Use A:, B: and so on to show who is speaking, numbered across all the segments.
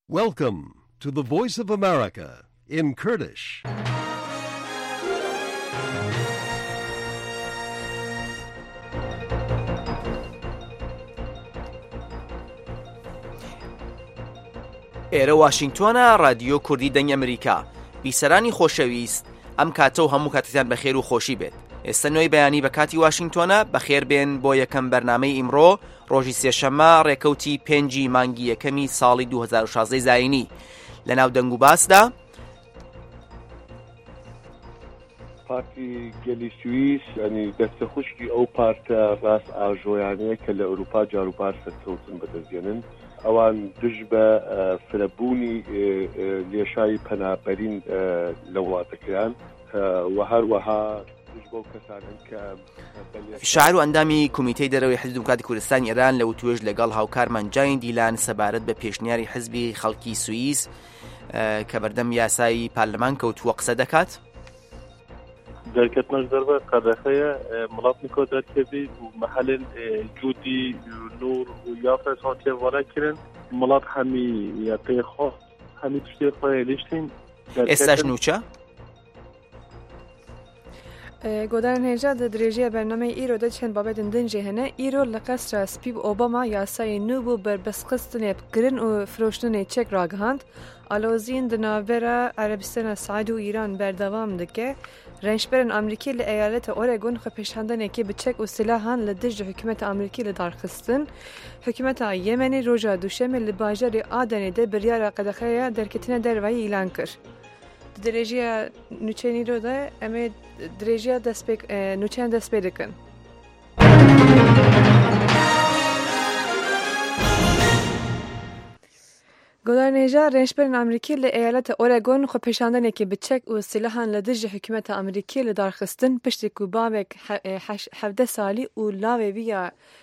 A: Welcome to the Voice of America in Kurdish.
B: ئێرە واشنگتۆنە رادیۆ کوردی دەنگ ئەمریکا. بیسەرانی خۆشەویست، ئەم کاتە و هەموو کاتتان بەخێر و خۆشی بێت. ئێستا نوێی بەیانی بە کاتی واشنگتۆنە بەخێر بێن بۆ یەکەم بەرنامەی ئیمڕۆ ڕۆژی سێشەممە ڕێکەوتی 5 مانگی یەکەمی ساڵی 2016 زاینی. لە ناو دەنگ و باسدا
C: پارتی گەلی سوئیس ینی دەستە خوشکی ئەو پارتە ڕاست ئاژۆیانەیە کە لە ئەوروپا جاروبار سەرکەوتن بەدەستێنن ئەوان دژ بە فرەبوونی لێشایی پەنابەرین لە وڵاتەکەیان و هەروەها دژ بۆ کەسانن کە
B: شاعر و ئەندامی کۆمیتەی دەرەوەی حیزب دموکراتی کوردستانی ئێران لە وتوێژ لەگەڵ هاوکارمان جاین دیلان سەبارەت بە پێشنیاری حیزبی خەڵکی سوئیس کە بەردەم یاسایی پارلەمان کەوتووە قسە دەکات.
D: درکتناش ضربه قدخه ملات میکو درکبی و محل جودی نور و یافه سانتی وارد کرن ملات همی یقی خواه همی تشتی خواه لیشتین
B: ئێستاش نوچە؟
E: گۆدارن هێژا دە درێژیە بەرنامەی ئیرۆ دەچێن بابەتن دنجێ هەنە ئیرۆ لە قەسرە سپی ئۆباما یاسای نو بوو بەربەسخستنێ بکردن و فرۆشتنێ چێک ڕاگەهاند ئالۆزین دناڤێرە عەرەبستانە سعود و ئیران بەردەوام دکە رنجبرن ئەمریکی لە ئەیالەتە ئۆرێگۆن خۆپێشاندنێکی بچێک و سلاحان لە دژ حکومەتە ئەمریکی لە دارخستن حکومەتە یەمەنی ڕۆژە دووشەمە لە باژەری ئادەنێدە بریارە قەدەخەیە دەرکەتنە دەرەوەی ئیلان کرد. درێژیە نوچێنی ڕۆدە ئەمێ درێژیە نوچیان دەست پێ دەکەن. گۆدارنێژە رێنجبەرن ئەمریکی لە ئەیالەتە ئۆرێگۆن خۆپێشاندنێکی بچێک و سلاحان لە دژی حکومەتە ئەمریکی لە دارخستن پشتێک و باوێک 17 سالی و لاوێویە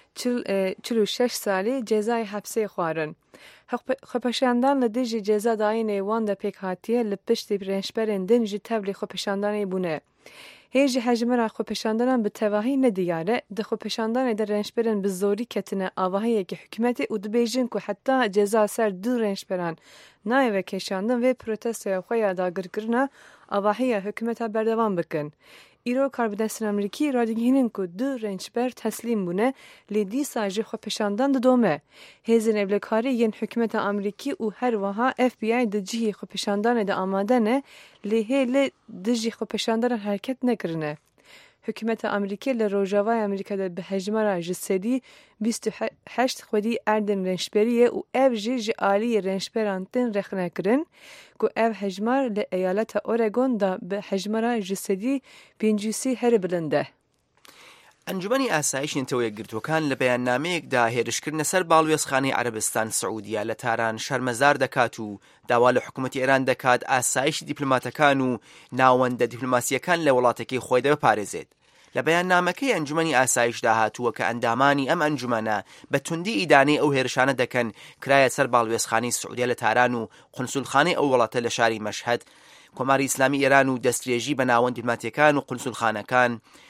E: 46 سالی جێزای حەبسێ خوارن. خۆپێشاندان لە دژی جێزا داینێ وان دە پێک هاتیە لە پشتی رێنجبەرن دنجی تەبلی خۆپێشاندانی بوونێ. هێژی حەجمەرە خۆپێشاندانان بە تەواهی نەدیارە دە خۆپێشاندانێ دە رێنجبەرن بە زۆری کەتنە ئاواهەیەکی حکومەتی و دبێژن و حتا جێزا سەر دوو رێنجبەران نایەوە کێشاندن وێ پرۆتەستێ خۆیە داگرکردنە ئاواهەیە حکومەتە بەردەوام بکەن. ئیرۆ کاربدەستن ئەمریکی ڕادگهێنن و دوو رێنجبەر تەسلیم بوونە لێ دیساژی خۆپێشاندان دەدۆمە. هێزن ئێبلەکاری یەن حکومەتە ئەمریکی و هەروەها FBI دجیهی خۆپێشاندانێ دە ئامادەنە لێ هێ لێ دژی خۆپێشاندانە حرکەت نەکردنە. حکومەتە ئەمریکی لە ڕۆژاوای ئەمریکادا بە هەژمارە ji sedî 28 xwedî erdên rênjberiyê û ev jî ji aliyê rênjberan tên rexnekirin ku ev hejmar li eyaleta Oregon da bi hejmara ji sedî 50 here bilind e.
B: ئەنجومەنی ئاسایشی نەتەوە یەکگرتوەکان لە بەیاننامەیەکدا هێرشکردنە سەر باڵوێزخانەی عەرەبستان سعودیە لە تاران شەرمەزار دەکات و داوا لە حکوومەتی ئێران دەکات ئاسایشی دیپلۆماتەکان و ناوەندە دیپلۆماسیەکان لە وڵاتەکەی خۆی دەپارێزێت. لە بەیاننامەکەی ئەنجومەنی ئاسایشدا هاتووە کە ئەندامانی ئەم ئەنجومەنە بە توندی ئیدانەی ئەو هێرشانە دەکەن کرایە سەر باڵوێزخانەی سعودیە لە تاران و قونسولخانەی ئەو وڵاتە لە شاری مەشهەد. کۆماری ئیسلامی ئێران و دەستدرێژی بە ناوەند دیپلۆماتیەکان و قونسولخانەکان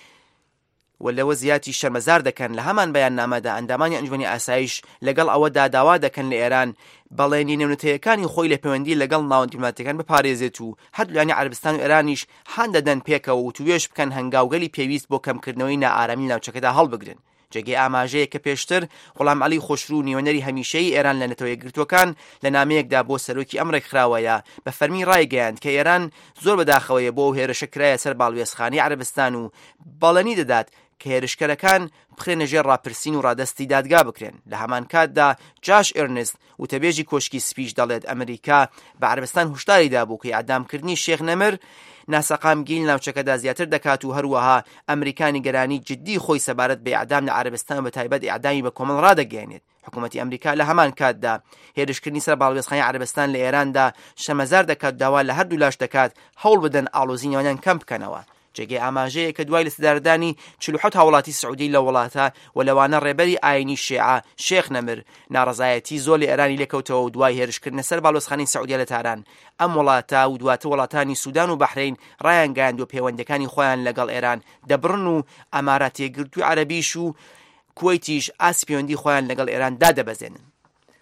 B: و لەوە زیاتی شەرمەزار دەکەن. لە هەمان بەیاننامەدا ئەندامانی ئەنجومەنی ئاسایش لەگەڵ ئەوەدا داوا دەکەن لە ئێران بەڵێنی نێونەتەیەکانی خۆی لە پەیوەندی لەگەڵ ناوەند دیپلۆماتیەکان بپارێزێت و هەردوولانی عەرەبستان و ئێرانیش هان دەدەن پێکەوە و توێش بکەن هەنگاوگەلی پێویست بۆ کەمکردنەوەی نائارامی ناوچەکەدا هەڵبگرن. جێگەی ئاماژەیە کە پێشتر غوڵام عەلی خۆشرو نیوەنەری هەمیشەیی ئێران لە نەتەوە یەکگرتوەکان لە نامەیەکدا بۆ سەرۆکی ئەم ڕێکخراوەیە بە فەرمی ڕایگەیاند کە ئێران زۆر بەداخەوەیە بۆ هێرشە کرایە سەر باڵوێزخانەی عەرەبستان و بەڵێنی دەدات کە هێرشکەرەکان بخرێنە ژێر ڕاپرسین و ڕادەستی دادگا بکرێن. لە هەمان کاتدا جاش ئێرنست وتەبێژی کۆشکی سپیش دەڵێت ئەمریکا بە عەرەبستان هوشداری دابوو کە ئەعدامکردنی شێخ نەمر ناسەقامگیری ناوچەکەدا زیاتر دەکات و هەروەها ئەمریکانی گەرانی جددی خۆی سەبارەت بە ئیعدام لە عەرەبستان و بەتایبەت ئیعدامی بە کۆمەڵ ڕادەگەیەنێت. حکوومەتی ئەمریکا لە هەمان کاتدا هێرشکردنی سەر باڵوێزخانەی عەرەبستان لە ئێراندا شەمەزار دەکات داوا لە هەردوو لاش دەکات هەوڵ بدەن ئاڵۆزینەوەیان کەم بکەنەوە. جێگەی ئاماژەیە کە دوای لەسەداردانی 47 هاوڵاتی سعودی لە وڵاتە و لەوانە ڕێبەری ئاینی شیعە شێخ نەمر ناڕەزایەتی زۆر لە ئێرانی لێکەوتەوە و دوای هێرشکردنە سەر باڵوێزخانەی سعودیە لە تاران ئەم وڵاتە و دواتە وڵاتانی سوودان و بەحرین ڕایانگەیاند و پەیوەندەکانی خۆیان لەگەڵ ئێران دەبڕن و ئەمارات یەکگرتووی عەرەبیش و کوێیتیش ئاسی پەیوەندی خۆیان لەگەڵ ئێران دادەبەزێنن.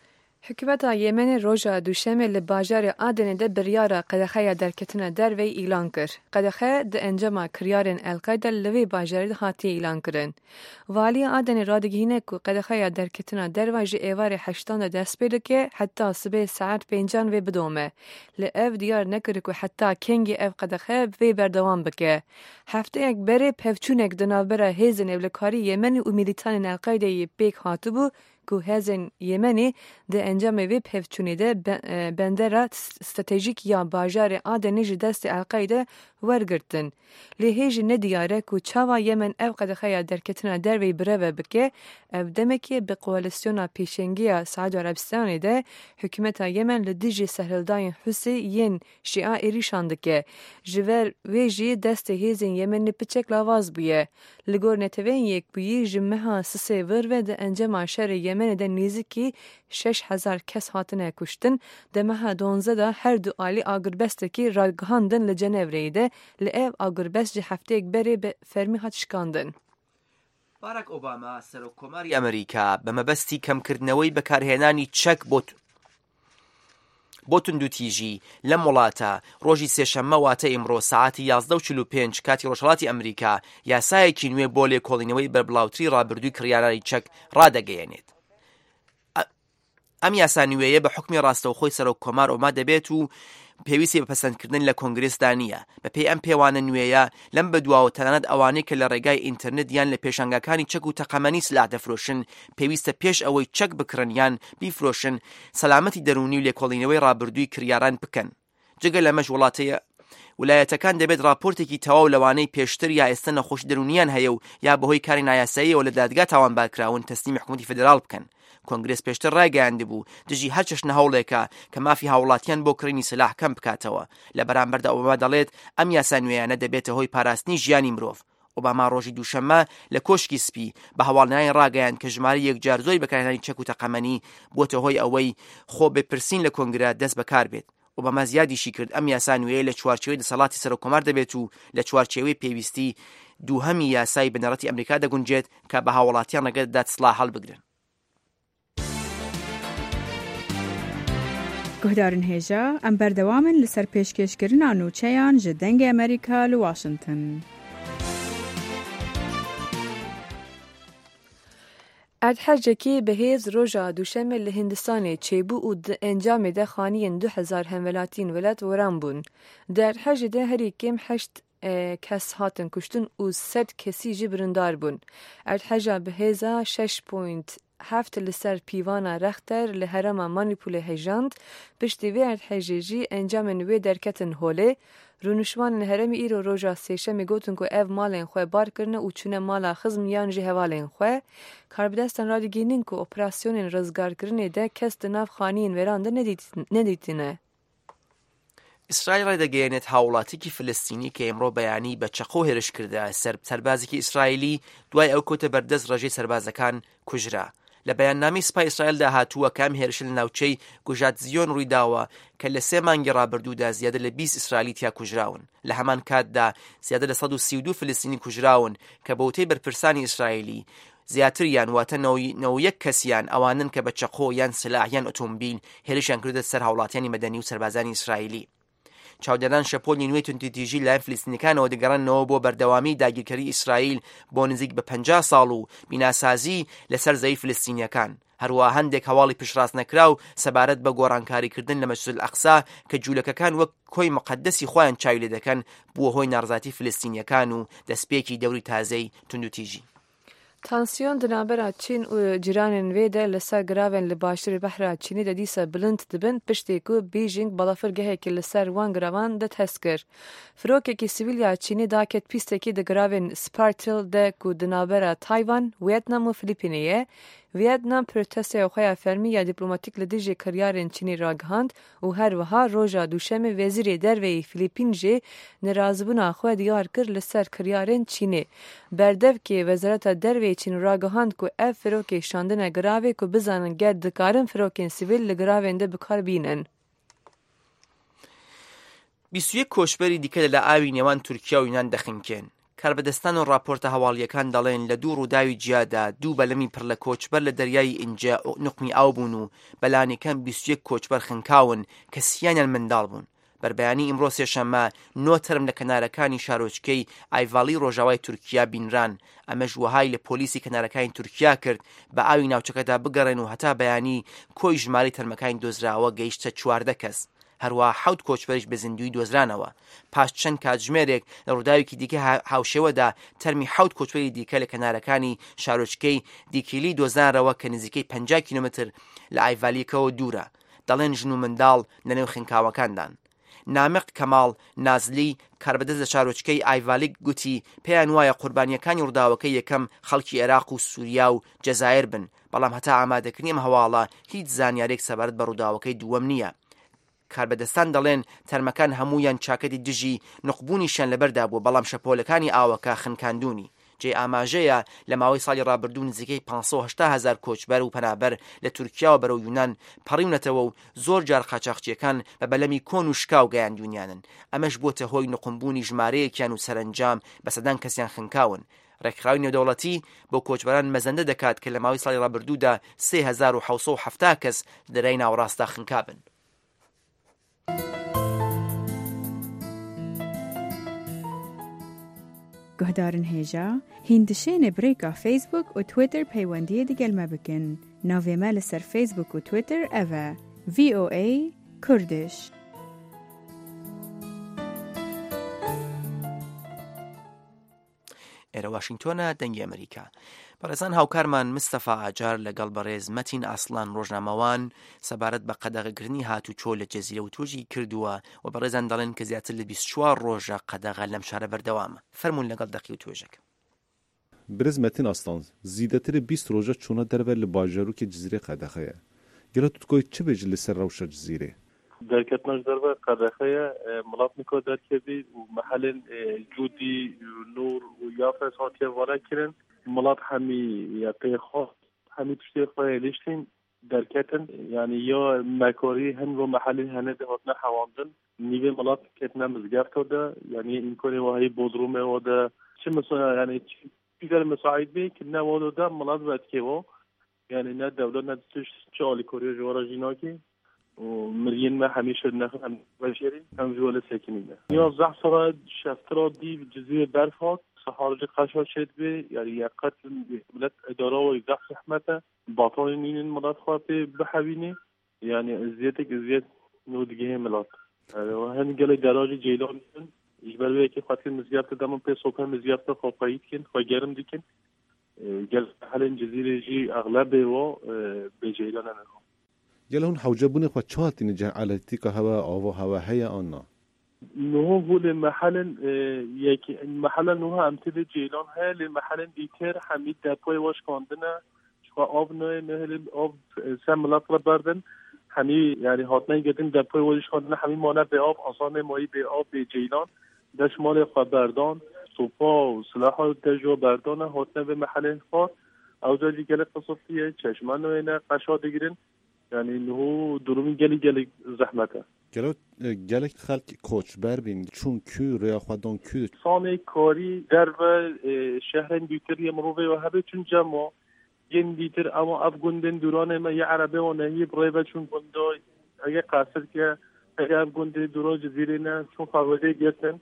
E: حکومتا یمن روژا دوشنبه لی باجار آدن ده بریارا قدخه درکتنا دروی ایلان کر. قدخه ده انجام کریارن القاعده لوی باجار ده هاتی ایلان کرن. والی آدن رادگینه کو قدخه درکتنا دروی جی ایوار 8 دست پیدا که حتی صبح ساعت 5 و بدومه. لی اف دیار نکر کو حتی کنگی اف قدخه وی بردوام بکه. هفته یک بره پفچونک دنابره هیزن اولکاری یمن و میلیتان القاعده ی بیک هاتبو که هزین یمنی ده انجام وی پفچونیده بندر استراتژیک یا باجار آدنی جدست القاعده ورگرتن. لیهیج ندیاره که چاوا یمن او قدخه درکتنا دروی بره بکه او دمکی به قوالسیونا پیشنگی سعود عربستانی ده حکومت یمن لدیجی سهلداین حسی ین شیعه ایریشانده که جور ویجی دست هیزین یمن پچک لاواز بیه. لگور نتوین یک بویی جمعه سسی ورو ده انجام شر یمن ده نیزکی 6,000 کس هاتنه کشتن ده مها 12 ده هر دو آلی آگربسته کی راگهاندن لجنوری ده لعب آگربست جه هفته یک بری به فرمی هات شکاندن.
B: باراک اوباما سەرۆکۆماری ئەمریکا بە مەبەستی کەمکردنەوەی بەکارهێنانی چەک بۆ توندوتیژی لەم وڵاتە ڕۆژی سێشەممە واتە ئیمڕۆ سەعاتی 11:45 کاتی ڕۆژهەڵاتی ئەمریکا یاسایەکی نوێ بۆ لێکۆڵینەوەی بەربڵاوتری ڕابردووی کڕیارانی چەک ڕادەگەیەنێت. ئەم یاسا نوێیە بە حکمی ڕاستەوخۆی سەرۆککۆمار ئۆما دەبێت و پێویستی بە پەسەندکردن لە کۆنگرێسدا نییە. بەپێی ئەم پێوانە نوێیە لەم بەدواوە تەنانەت ئەوانەی کە لە ڕێگای ئینتەرنێت یان لە پێشانگاکانی چەک و تەقەمەنی سلاح دەفرۆشن پێویستە پێش ئەوەی چەک بکڕن یان بیفرۆشن سەلامەتی دەرونی و لێکۆڵینەوەی ڕابردووی کریاران بکەن. جگە لەمەش وڵایەتەکان دەبێت راپۆرتێکی تەواو لەوانەی پێشتر یا ئێستا نەخۆش دەرونیان هەیە و یا بەهۆی کاری نایاساییەوە لە دادگا تاوانبارکراون تەسلیمی حکومەتی فێدراڵ بکەن. کۆنگرێس پێشتر ڕایگەیاندی بوو دژی هەر چەشنە هەوڵێکە کە مافی هاوڵاتیان بۆ کڕینی سلاح کەم بکاتەوە. لە بەرامبەردا ئۆباما دەڵێت ئەم یاسا نوێیانە دەبێتە هۆی پاراستنی ژیانی مرۆڤ. ئۆباما ڕۆژی دووشەممە لە کۆشکی سپی بە هەواڵنەوەی ڕاگەیاند کە ژمارە یەکجار زۆری بەکارهێنانی چەک و تەقەمەنی بۆتە هۆی ئەوەی خۆ بپرسین لە کۆنگرە دەست بەکار بێت. ئۆباما زیادیشی کرد ئەم یاسا نوێیە لە چوارچێوەی دەسەڵاتی سەرۆکۆمار دەبێت و لە چوارچێوەی پێویستی دووهەمی یاسای بنەڕەتی ئەمریکا دەگونجێت کە بە هاوڵاتیان ڕێگە دەدات سلاح هەڵبگرن.
F: گهدارن هێژە ئەم بەردەوامن لەسەر پێشکەشکردنا نوچەیان ji dengê ئەمریکا li Washington.
E: erdhejekî bihêz roja duşemê li Hindistanê çêbû û di encamê de xaniyên 2000 hemwelatîn welat weran bûn. Di erdhejê de herî kêm 8 kes hatin kuştin û 100 kesî jî birîndar bûn. Erdheja bihêza 6.7 li ser pîvana rexter li herema Manipûlê hejand, piştî vê erdhejê jî encamên wê derketin holê. Rûnişvanên heremê îro roja sêşemê gotin ku ev malên xwe bar kirine û çûne mala xizm yan jî hevalên xwe. Karbidestan radîgînin ku operasyonên rizgarkirinê de kes di nav xaniyên weran de nedîtine.
B: ئیسرائیل ڕێدەگەیەنێت هاوڵاتێکی فلستینی کە ئێمڕۆ بەیانی بە چەقۆ هێرش کردە سەربازێکی ئیسرائیلی دوای ئەو کۆتە بەردەست ڕێژەی سەربازەکان کوژرا. لە بەیاننامەی سوپای ئیسرائیلدا هاتووە کام هێرش لە ناوچەی گوژاتزیۆن ڕوویداوە کە لە 3 مانگی ڕابردوودا زیادە لە 20 ئیسرائیلی تیا کوژراون. لە هەمان کاتدا زیادە لە 132 فلستینی کوژراون کە بەوتەی بەرپرسانی ئیسرائیلی زیاتریان واتە 91 کەسیان ئەوانن کە بە چەقۆ یان سلاح یان ئۆتۆمبیل هێرشیان کردە سەر هاوڵاتیانی مەدەنی و سەربازانی ئیسرائیلی. چاودێران شەپۆلی نوێی توندوتیژی لایەن فلستینیەکانەوە دەگەڕێنەوە بۆ بەردەوامی داگیرکەری ئیسرائیل بۆ نزیک بە 50 ساڵ و بیناسازی لەسەر زەوی فلستینیەکان. هەروە هەندێک هەواڵی پشتڕاست نەکرا و سەبارەت بە گۆڕانکاریکردن لە مەسجد ئەقسا کە جوولەکەکان وەک کۆی مقدسی خۆیان چاوی لێ دەکەن بووە هۆی ناڕزاتی فلستینیەکان و دەستپێکی دەوری تازەی توندوتیژی.
E: تانسیۆن di navbera Çîn û cîranên wê de li ser giravên li başûrê behra Çînê de dîsa bilind dibin piştî ku Beijing balafirgehekê li ser wan giravan de test kir. Firokekî sivîl ya Çînê daket pîstekî di giravên Spartil de ku di navbera Tayvan, Vietnam û Filîpînê ye. Vietnam protestoya xwe ya fermî ya dîplomatîk li dijî kiryarên Çînê ragihand û her wiha roja duşemê wezîrê derveyî Filîpîn jê nerazibûna xwe diyar kir li ser kiryarên Çînê. Berdevkê Wezareta Derveyê Çîn ragihand ku ev firokê şandina giravê ku bizanin ger dikarin firokên sivîl li giravên de bikar bînin.
B: 21 کۆچبەری دیکە لە ئاوی نێوان تورکیا و یونان دەخنکێن کاربەدەستان و راپۆرتە هەواڵیەکان دەڵێن لە دوو ڕووداوی جیادا دوو بەلەمی پڕ لە کۆچبەر لە دەریای ئینجا نقمی ئاو بوون و بەلانەکان 21 کۆچبەر خنکاون کە سییانیان منداڵ بوون. بەربەیانی ئیمڕۆ سێشەممە 9 تەرم لە کەنارەکانی شارۆچکەی ئایڤاڵی ڕۆژاوای تورکیا بینران. ئەمەش وەهای لە پۆلیسی کەنارەکانی تورکیا کرد بە ئاوی ناوچەکەدا بگەڕێن و هەتا بەیانی کۆی ژماری تەرمەکانی دۆزراوە گەیشتە 14 کەس. هەروە 7 کۆچبەریش بە زیندوی دۆزرانەوە. پاش چەند کاتژمێرێک لە ڕووداوێکی دیکە هاوشێوەدا تەرمی 7 کۆچبەری دیکە لە کەنارەکانی شارۆچکەی دیکیلی دۆزانرەوە کە نزیکەی 50 کیلومتر لە ئایڤالیەکەوە دوورە. دەڵێن ژن و منداڵ لەنێو خنکاوەکاندان. نامق کەماڵ نازلی کاربەدەست لە شارۆچکەی ئایڤالیک گوتی پێیان وایە قوربانیەکانی ڕووداوەکەی یەکەم خەڵکی عێراق و سووریا و جەزایر بن، بەڵام هەتا ئامادەکردنی ئەم هەواڵە هیچ زانیارێک سەبارەت بە ڕووداوەکەی دووەم نییە. کاربەدەستان دەڵێن تەرمەکان هەموویان چاکەتی دژی نقبوونیشان لەبەردا بوو، بەڵام شەپۆلەکانی ئاوەکە خنکاندوونی. جێ ئاماژەیە لە ماوەی ساڵی ڕابردوو نزیکەی 580,000 کۆچبەر و پەنابەر لە تورکیا و بەرەو یونان پەڕیونەتەوە و زۆر جار قاچاقچیەکان بە بەلەمی کۆن و شکاو گەیاندوونیانن. ئەمەش بۆتە هۆی نقمبوونی ژمارەیەکیان و سەرنجام بە سەدان کەسیان خنکاون. ڕێکخراوی نێودەوڵەتی بۆ کۆچبەران مەزەندە دەکات کە لە ماوەی ساڵی ڕابردوودا 3770 کەس لەرەی ناوەڕاستدا خنکابن.
F: گهدارن هێژا هیندشێنێ برێکا فیسبوک و تویتر پەیوەندیە دیگەلمە بکەن. ناوێمە لەسەر فیسبوک و تویتر ئەڤە VOA کوردش.
B: ئێرە واشنگتۆنە دەنگی ئەمریکا. بەڕێزان هاوکارمان مستەفا ئاجار لەگەڵ بەڕێز مەتین ئاسڵان ڕۆژنامەوان سەبارەت بە قەدەغەگرنی هاتوچۆ لە جەزیرە و توێژی کردووە و بەڕێزان دەڵێن کە زیاتر لە 24 ڕۆژە قەدەغە لەم شارە بەردەوامە. فەرموون لەگەڵ دەقی و توێژێک.
G: برز مەتین ئاسڵان زیدەتر 20 ڕۆژە چوونە دەربەر لە باژەرۆکی جزیرە قەدەغەیە. گەلە توتکۆی چ بێژ لەسەر ڕەوشە جزیرە؟
D: دركتناش دربا قدخية ملاطنكو دركبي ومحل جودي نور ويافا صوتيا ولا كرن ملاط حمي يعطي خاص حمي تشتي خايا ليشتين دركتن يعني يا مكاري هن ومحل هن هاتنا حواندن نيجي ملاط كتنا مزجرتو ده يعني إنكوني وهي بودرومه وده شو مثلا يعني في مساعد بي كنا وده ده ملاط بتكيو يعني نا دولة نا تشتغل كوريا جوارا جيناكي ومريين ما حميشة نخل بشري هم جوال ساكنين. يوزع صار شفترا دي بجزيرة برفات صحارج قشار شد بي يعني يقت بلاد إدارة ويزح رحمته باطنين المرات خاطئ بحبيني يعني زيادة نودجيه ملات. وهن قال دراج جيلان يجبر بيه كي خاطر مزيارة دامن بي سوكان مزيارة خاطئيت كن خاجرم ديكن قال حال جزيرة جي أغلبه و بجيلان أنا.
G: يلا هون حوجبوني خو چات نجا على تيكا هوا او هوا هيا انا
D: نو هو المحل يكي المحل نوها امتد جيلان هي للمحل ديتر حميد دبوي واش كوندنا شو اب نه اب سملات بردن حمي يعني هاتنا گدن دبوي واش كوندنا حمي مانا به اب آسان مایی به اب به جيلان داش مال خبردان سوپا و سلاح تجو بردان هاتنا به محل خاص او جایی گله قصصیه چشمان نه قشا دگیرن يعني انه درومي جالي زحمته
G: جالك خلق کوچبر بین چون کی ریا خودان کی
D: سامي کاری در شهر دیتر مروه و هبه چون جمع ين دیتر اما افغاندن دوران ما یه عربه و نهی برایبه چون گندای اگه قصد که اگه افغاندن دوران جزیره نه چون فاوده گیتن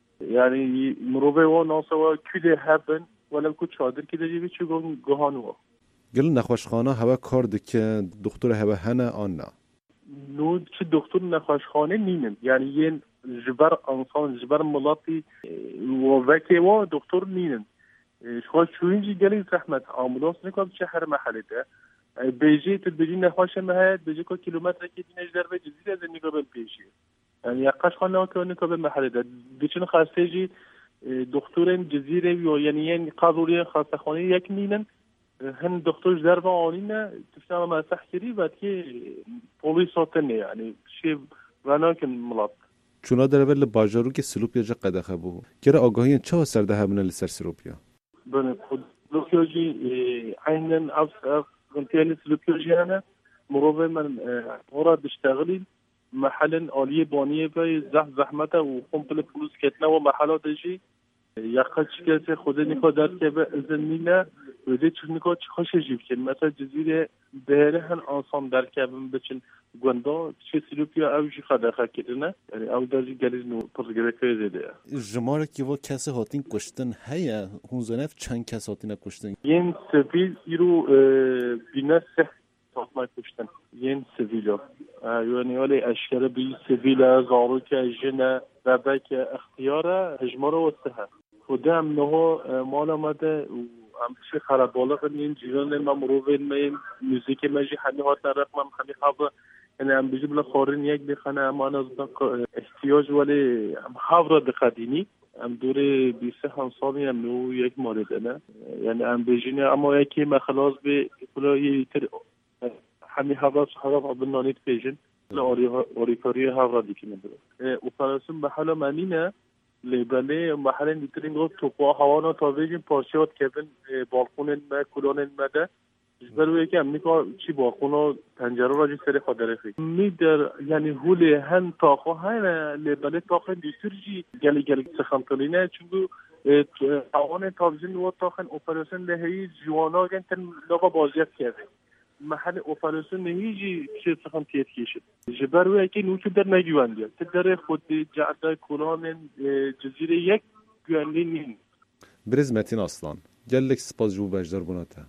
D: يعني مروه و ناسا و کلی هبن ولو که چادر که دجیبی چو گوهانو
G: گل نخوشخانه هوا کار دکه دکتر هوا هنه آن نه
D: نو چه دکتر نخوشخانه نینن یعنی یه جبر انسان جبر ملاطی و وکی و دکتر نینن شخص چوینجی گلی زحمت آمبولانس نکاب شهر محله ده بیجی تلبیجی نخوش مهد بیجی که کیلومتر که دینش در به جزیره از نکابل بیجی یعنی یقش خانه که نکابل محله ده بیچون خاصه جی دکتر جزیره و یعنی یه قاضوری خاصه خانه یک نینن هن دكتور دربا عانينا تفهم ما تحكي بعد كي بوليساتني يعني شيء وناكن ملات
G: چونا دربل باجارو که سلوپیا جا قدخه بو كرا آگاهی چه سرده همنا لسر سلوپیا
D: بن سلوپیاجی عينن أف قنتيالي سلوپیاجی أنا مروه من ورا بشتغلي محل عالية بانية بي زحمته وقوم بالفلوس كتنا ومحلات جي یاقل چکه خود نیکو داد که به ازنینه ولی چون نیکو خوش جیب کن مثلا جزیره دهره هن آسان در که بچن گوندا چه سلوکیا اوجی خدا خکرنه یعنی او درجی گلیز نو پرگره که زده
G: جماره که و کسی هاتین کشتن هیا هونزنف چند کس هاتین کشتن
D: ین سویل ایرو بینه سه ما کشتن ین سویلا یعنی ولی اشکال بی سویلا زارو که جنه ربک اختیاره هجماره و سه خودم نه مال آمده هم چه خراباله کنیم جیران ما مروین میم موزیک ماجی همه هات نرخ من همه حاضر یعنی هم بیشتر بلا خارن یک بخانه اما نزدیک احتیاج ولی هم حاضر بخدینی هم دوره 23 سالی هم نو یک مورد نه یعنی هم بیشتر اما یکی مخلاص به کلی تر همه حاضر عبدالنانیت بیشتر لا اوریکاری حاضر دیکنه و فراسون به حال منینه لیبله محل دیترین رو توپا هوانا تازه پارچه‌ات کردن بالکن ما کلون ما ده جبرو یکی امریکا چی بالکن پنجره را جسر خداره فی میدر یعنی هولی هن تاخو هن لیبله تاخن دیترجی گلی سخنتلینه چونگو هوانا تازه نو تاخن اپراسیون لهی جوانا گنتن لغا بازیت کرده محل اپراسیون نهیجی چه سخن تیت کشید جبرو یکی نوچو در نگیواندی در خود جعده کلان جزیره یک گواندی نیم
G: برز متین اصلان گلک سپاس جو بجدار بوناته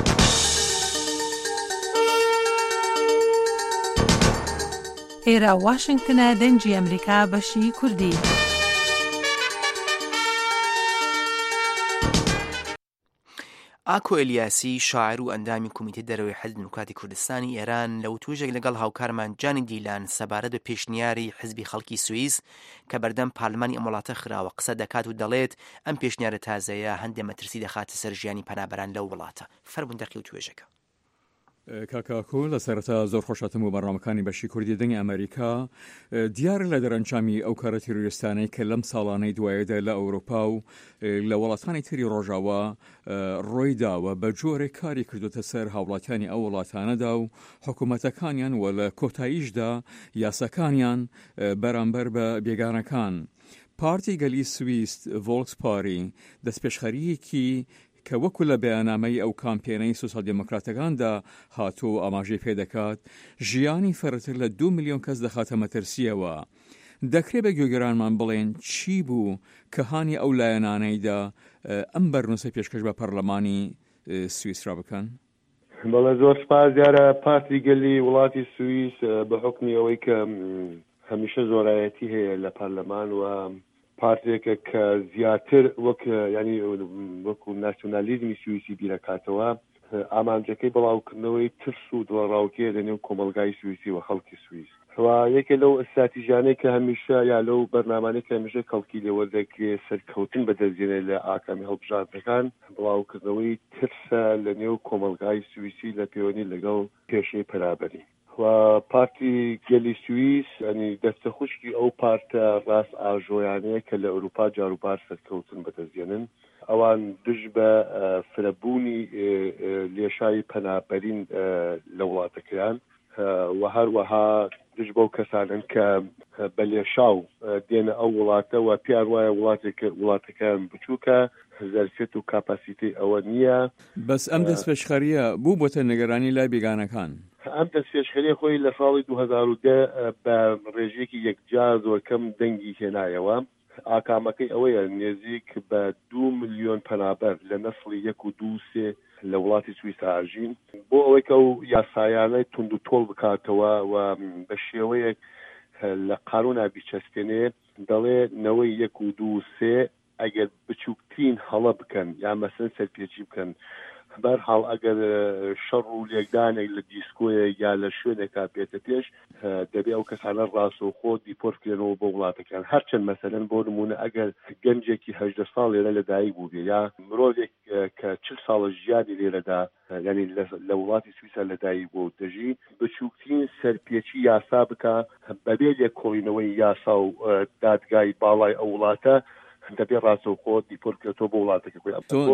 H: ئێرە واشنگتنە دەنجی ئەمریکا بەشی کوردی
B: ئاکۆ ئەلیاسی شاعر و ئەندامی کۆمیتەی دەرەوەی حەزب دموکراتی کوردستانی ئێران لە وتوژێک لەگەڵ هاوکارمان جانی دیلان سەبارەت بە پێشنیاری حزبی خەڵکی سوئیس کە بەردەم پارلمانی ئەم وڵاتە خراوە قسە دەکات و دەڵێت ئەم پێشنیارە تازەیە هەندێ مەترسی دەخاتە سەر ژیانی پەنابەران لەو وڵاتە فەرموون دەقی و توێژەکە
I: کاکاکۆ لە سەرەتا زۆر خۆشاتم و بەڕامەکانی بەشی کوردی دەنگی ئەمریکا دیارە لە دەرەنجامی ئەو کارە تیرۆریستانەی کە لەم ساڵانەی دوایەدا لە ئەوروپا و لە وڵاتانی تری ڕۆژاوە ڕۆی داوە بە جۆرێک کاری کردوتە سەر هاوڵاتیانی ئەو وڵاتانەدا و حکوومەتەکانیان و لە کۆتاییشدا یاساکانیان بەرامبەر بە بێگانەکان. پارتی گەلی سوئیس ڤۆڵکس پاری دەستپێشخەریەکی کە وەکو لە بەیانامەی ئەو کامپێنەی سوسیال دموکراتەکاندا هاتوو ئاماژەی پێ دەکات ژیانی فەرەتر لە 2 ملیۆن کەس دەخاتە مەترسیەوە. دەکرێت بە گوێگرانمان بڵێن چی بوو کە هانی ئەو لایەنانەیدا ئەم بەرنووسە پێشکەش بە پەرلەمانی سوئیس را بکەن؟
C: بەڵێ زۆر سپاس دیارە پارتی گەلی وڵاتی سوئیس بە حکمی ئەوەی کە هەمیشە زۆرایەتی هەیە لە پەرلەمان و پارتێکە کە زیاتر وەک ینی وەکو ناسیۆنالیزمی سوئیسی بیرەکاتەوە ئامانجەکەی بڵاوکردنەوەی ترس و دڵڕاوکێ لەنێو کۆمەلگای سوئیسی و خەڵکی سوئیس یەکێ لەو ئەستراتیژیانەی کە هەمیشە یا لەو بەرنامانەی کە هەمیشە کەڵکی لێوەردەگرێ سەرکەوتن بەدەستێنێت لە ئاکامی هەڵبژاردنەکان بڵاوکردنەوەی ترسە لەنێو کۆمەلگای سوئیسی لە پەیوەندی لەگەڵ کێشەی پەنابەری و پارتی گەلی سوئیس ینی دەستە خوشکی ئەو پارتە ڕاست ئاژۆیانەیە کە لە ئەوروپا جاروبار سەرکەوتن بەدەستێنن ئەوان دژ بە فرەبوونی لێشایی پەنابەرین لە وڵاتەکەیان و هەروەها دژ بەو کەسانن کە بە لێشاو دێنە ئەو وڵاتە و پیان وایە وڵاتەکان بچووکە زەرفێت و کاپاسیتی ئەوە نییە.
I: بەس ئەم دەستپێشخەریە بوو بۆتە نیگەرانی لای بێگانەکان.
C: ئەم دەستپێشخەریە خۆی لە ساڵی 2010 بە ڕێژەیەکی یەکجار زۆر کەم دەنگی هێنایەوە. ئاکامەکەی ئەوەیە نێزیک بە 2 ملیۆن پەنابەر لە نەسڵی 1 و 2 لە وڵاتی سوئیس ئاژین بۆ ئەوەی کە ئەو یاسایانەی تونند و تۆڵ بکاتەوە و بە شێوەیەک لە قانونا بیچەسپێنێ دەڵێ نەوەی 1 و 2 ئەگەر بچووکترین هەڵە بکەن یا مەسەن سەرپێچی بکەن بەرحاڵ ئەگەر شەڕ و لێکدانێک لە دیسکۆیە یا لە شوێنێکا بێتە پێش دەبێ ئەو کەسانە ڕاستەوخۆ دیپۆرتکرێنەوە بۆ وڵاتەکان هەرچەند مەسەلەن بۆ نمونە ئەگەر گەنجێکی 18 ساڵ لێرە لەدایک بوو بێ یا مرۆڤێک کە 40 ساڵە ژیانی لێرەدا ینی لە وڵاتی سوئیسا لەدایک بۆ دەژی بچووکترین سەرپێچی یاسا بکە بەبێ لێکۆڵینەوەی یاسا و دادگای باڵای ئەو وڵاتە دەبێ ڕاستەوخۆ دیپۆرکرێتەوە بۆ وڵاتەکە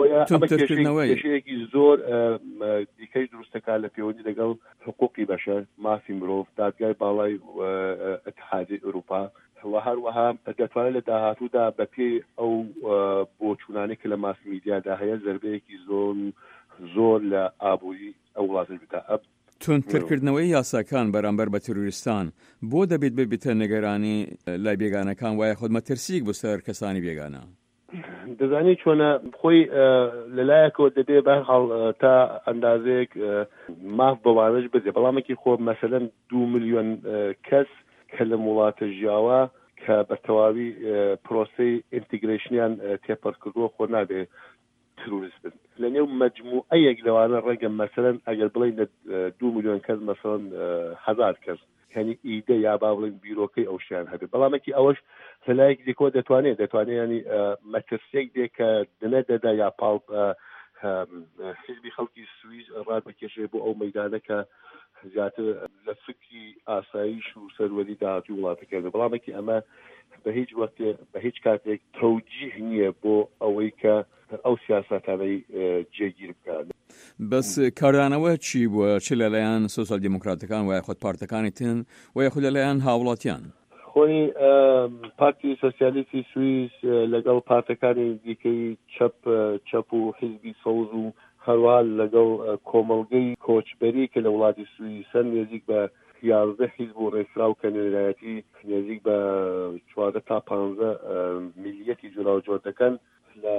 C: کێشەیەکی زۆر دیکەی دروستەکە لە پەیوەندی لەگەڵ حقوقی بەشەر مافی مرۆڤ دادگای باڵای اتحادیە ئەوروپا و هەروەها دەتوانێت لە داهاتوودا بە پێی ئەو بۆچوونانەی کە لە ماس میدیادا هەیە زەربەیەکی زۆر لە ئابووری ئەو وڵاتە بدا.
I: تونترکردنەوەی یاساکان بەرامبەر بە تروریستان بۆ دەبێت ببیتە نەگەرانی لای بێگانەکان وایە خۆت مەترسیک بۆ سەر کەسانی بێگانە
C: دەزانی چۆنە خۆی لەلایەکەوە دەبێ بەرحاڵ تا ئەندازەیەک ماف بەوانش بدێ بەڵامێکی خۆ مەسەلەن 2 ملیۆن کەس کە لە وڵاتە ژیاوە کە بە تەواوی پرۆسەی ئینتیگریشنیان تێپەڕ کردووە خۆ نابێ تروریست بن لە نێو مەجموعەیەک لەوانە ڕەنگە مەسەلەن ئەگەر بڵین 2 ملیۆن کەس مەسەلەن 1000 کەس یعنی ئیدە یا با بڵین بیرۆکەی ئەو شیان هەبێت بەڵامێکی ئەوەش لەلایەک دیکەوە دەتوانێت ینی مەترسێک دێ کە دنە دەدا یا پاڵ حیزبی خەڵکی سوئیس ڕاد بکێشێ بۆ ئەو مەیدانە کە زیاتر لە فکری ئاسایش و سەروەری داهاتوی وڵاتەکە بەڵامێکی ئەمە بە هیچ کاتێک تەوجیه نییە بۆ ئەوەی کە ئەو سیاسەتانەی جێگیر بکات.
I: بەس کاردانەوە چی بووە چ لەلایەن سۆسیال دیموکراتەکان وایە خۆت پارتەکانی تن وایە خۆ لەلایەن هاوڵاتیان
C: خۆی پارتی سۆسیالیستی سوئیس لەگەڵ پارتەکانی دیکەی چەپ و حیزبی سەوز و هەروە لەگەڵ کۆمەڵگەی کۆچبەری کە لە وڵاتی سوئیسن نێزیک بە 11 حیزب و ڕێکخراو کە نوێنەرایەتی نێزیک بە 14 تا 15 میلیەتی جوراوجۆر دەکەن لە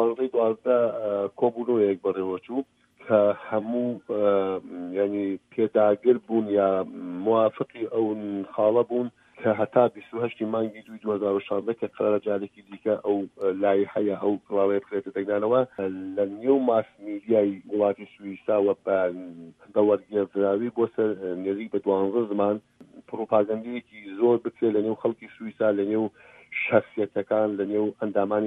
C: 12 کۆبوونەوەیەک بەڕێوەچوو کە هەموو ینی پێداگر بوون یا موافقی ئەو خاڵە بوون کە هەتا 28 مانگی 2016 کە قرارە جارێکی دیکە ئەو لایحەیە ئەو کڵاوەیە بکرێتە دەنگدانەوە لە نێو ماس میدیای وڵاتی سوئیساوە بە وەرگێڕراوی بۆ سەر نێزیک بە 12 زمان پرۆپاگەندەیەکی زۆر بکرێت لە نێو خەڵکی سوئیسا لە نێو شخصیەتەکان لە نێو ئەندامانی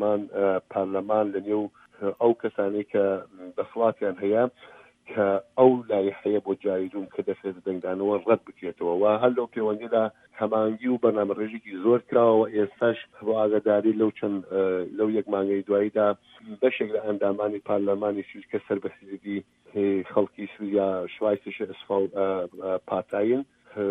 C: پارلەمان لە نێو ئەو کەسانی کە دەسڵاتیان هەیە کە ئەو لایحەیە بۆ جایدوم کە دەخێت دەنگدانەوە ڕەت بکرێتەوە و هەر لەو پەیوەندیدا هەمانگی و بەرنامەڕێژێکی زۆر کراوە ئێستاش بۆ ئاگاداری لەو یەک مانگەی دواییدا بەشێک لە ئەندامانی پارلەمانی سوئیس کە سەربەخزیدی خەڵکی سووریا شوایسش ئەسفاو پاتاین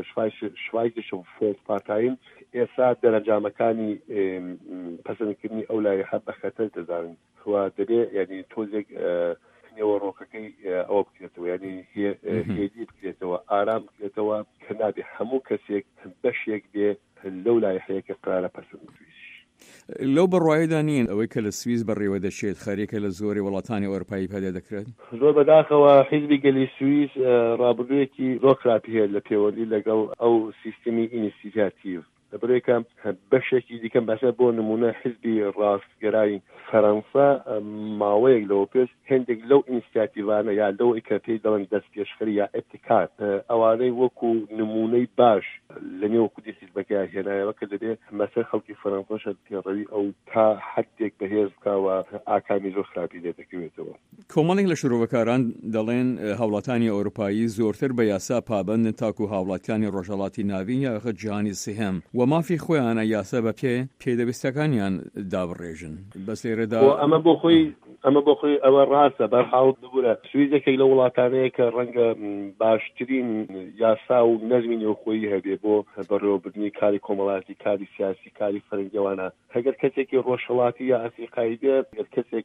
C: شوایسش فۆڵ پاتاین ئێستا دەرەنجامەکانی پەسەندکردنی ئەو لایحە بە خەتەر دەزانن و دەبێت یعنی تۆزێک نێوەڕۆکەکەی ئەوە بکرێتەوە ینی هێدی بکرێتەوە ئارام بکرێتەوە کە نابێ هەموو کەسێک بەشێک بێ لەو لایحەیە کە قرارە پەسەندکردن
I: لەو بەڕوایدا نین ئەوەی کە لە سوئیس بەڕێوە دەچێت خەریکە لە زۆری وڵاتانی ئەوروپایی پەدە دەکرێت
C: زۆر بەداخەوە حیزبی گەلی سوئیس ڕابردوویەکی زۆر خراپی هەیە لە پەیوەندی لەگەڵ ئەو سیستمی ئینیسیاتیڤ لەبەرەوەی بەشێکی دیکەم بەسەر بۆ نمونە حیزبی ڕاستگەرای فەرەنسا ماوەیەک لەوە پێش هێندێک لەو ئینیسیاتیڤانە یا لەو ئەی کە پێی دەڵێن دەست پێشخەری یا ئەبتیکار ئەوانەی وەکو نمونەی باش لە نێو کودی حیزبەکەی هێنایەوە کە دەبێت مەسەر خەڵکی فەرەنساش پێڕەوی ئەو تا حدێک بەهێز بکاوە ئاکامی زۆر خراپی لێ دەکەوێتەوە.
I: کۆمەڵێک لە شۆڕەکاران دەڵێن هاوڵاتانی ئەوروپایی زۆرتر بە یاسا پابەندن تاکو هاوڵاتیانی ڕۆژهەڵاتی ناوین یاخە جیهانی سێهەم و مافی خۆیانە یاسا بە پێدەویستەکانیان دابڕێژن بەس لێرەدا
C: ئەمە بۆ خۆی ئەوە ڕاستە بەرحاڵ ببوورە سوئیسێکێک لە وڵاتانەیە کە ڕەنگە باشترین یاسا و نەزمی نێوخۆیی هەبێ بۆ بەڕێوەبردننی کاری کۆمەڵاتی کاری سیاسی کاری فەرنگیەوانە هەگەر کەسێکی ڕۆژهەڵاتی یا ئەفریقایی بێت گەر کەسێک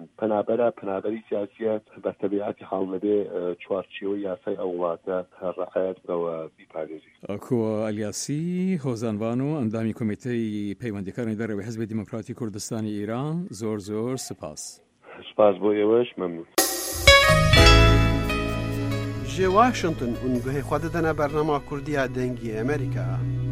C: پەنابەری سیاسیە بە تەبیعەتی حاڵ لەبێ چوارچێوەی یاسای ئەو وڵاتە ڕعایەت بکەوە بیپارێزی.
I: ئەکووە ئەلیاسی هۆزانبان و ئەندامی کۆمیتەی پەیوەندیکانی دەرەوەی حیزبی دیموکراتی کوردستانی ئیران زۆر سپاس
C: بۆ ئێوەش مەمنون.
J: ji Washington û guhê xwe didine bernama Kurdiya dengî Amerîka.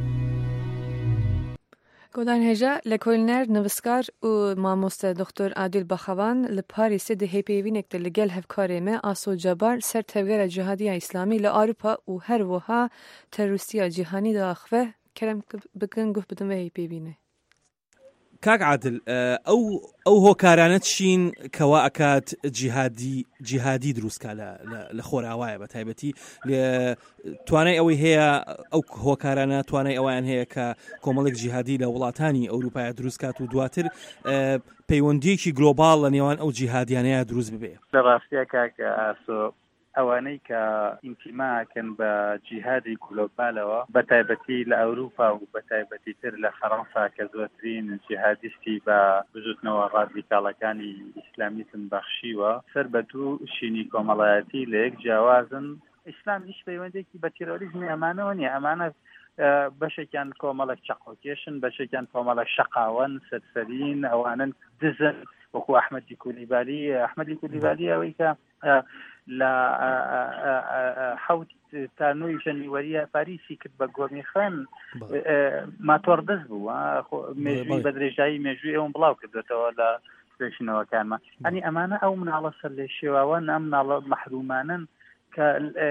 E: Godan hêja lekolîner nivîskar û mamoste Dr. Adil Baxavan li Parîsê di hêpeyivînek de li gel hevkarê me Aso Cebar ser tevgera Cihadiya İslamî li Awropa û her wiha teroristiya cîhanî de axve kerem bikin guh bidin ve hêpeyivîne.
K: کاک عادل ئەو هۆکارانە چین کەوا ئەکات جیهادی دروستکە لە خۆراوایە بە تایبەتی توانای ئەوەی هەیە ئەو هۆکارانە توانای ئەویان هەیە کە کۆمەڵێک جیهادی لە وڵاتانی ئەوروپای دروستکات و دواتر پەیوەندیەکی گلۆباڵ لە نێوان ئەو جیهادیانەیە دروست ببێ.
L: لە ڕاستیە کاکە ئاسۆ ئەوانەی کە ئینتیماکەن بە جیهادی گلۆبالەوە بە تایبەتی لە ئەوروپا و بە تایبەتی تر لە فەڕەنسا کە زۆرترین جیهادیستی بە بزوتنەوە ڕادیکاڵەکانی ئیسلامیزم بەخشیوە سەر بە دوو شینی کۆمەڵایەتی لە یەک جیاوازن. ئیسلام هیچ پەیوەندێکی بە تیرۆریزمی ئەمانەوە نیە. ئەمانە بەشێکیان کۆمەڵێک چەقۆکێشن، بەشێکیان کۆمەڵێک شەقاوەن، سەرسەرین، ئەوانن دزن وەکو ئەحمەدی کولیبالی ئەوەی کە لە حوت تا 9 ژەنیوەریە پاریسی کرد بە گۆرمیخان ماتۆر دەست بوو مێژووی بە درێژایی مێژووی ئەوم بڵاو کردێتەوە لە پێشنەوەکانمان. ئەنی ئەمانە ئەو مناڵە سەر لێ شێواوە ئەم مناڵە مەحرومانن کە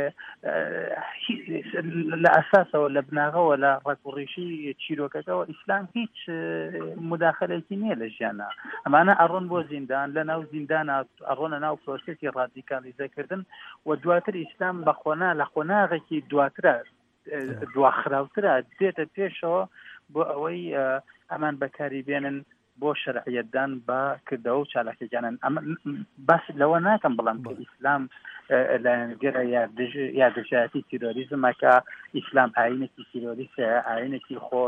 L: لە ئەساسەوە لە بناغەوە لە ڕێکوڕیشی چیرۆکەکەەوە ئیسلام هیچ مداخلێکی نییە لە ژیانە. ئەمانە ئەڕۆن بۆ زیندان، لە ناو زیندانە ئەڕۆنە ناو پرۆسێسی ڕادیکالیزەکردن و دواتر ئیسلام بە لە خۆناغێکی دواترە دواخراوترە دێتە پێشەوە بۆ ئەوەی ئەمان بەکاری بێنن بۆ شەرعیەتدان بە کردەوە و چالاکیەکانن. باس لەوە ناکەم بەڵام کە ئیسلام لەگەرە یادەشایەتی تیرۆریزمەکە ئیسلام ئاینێکی تیرۆریستە، ئاینێکی خۆ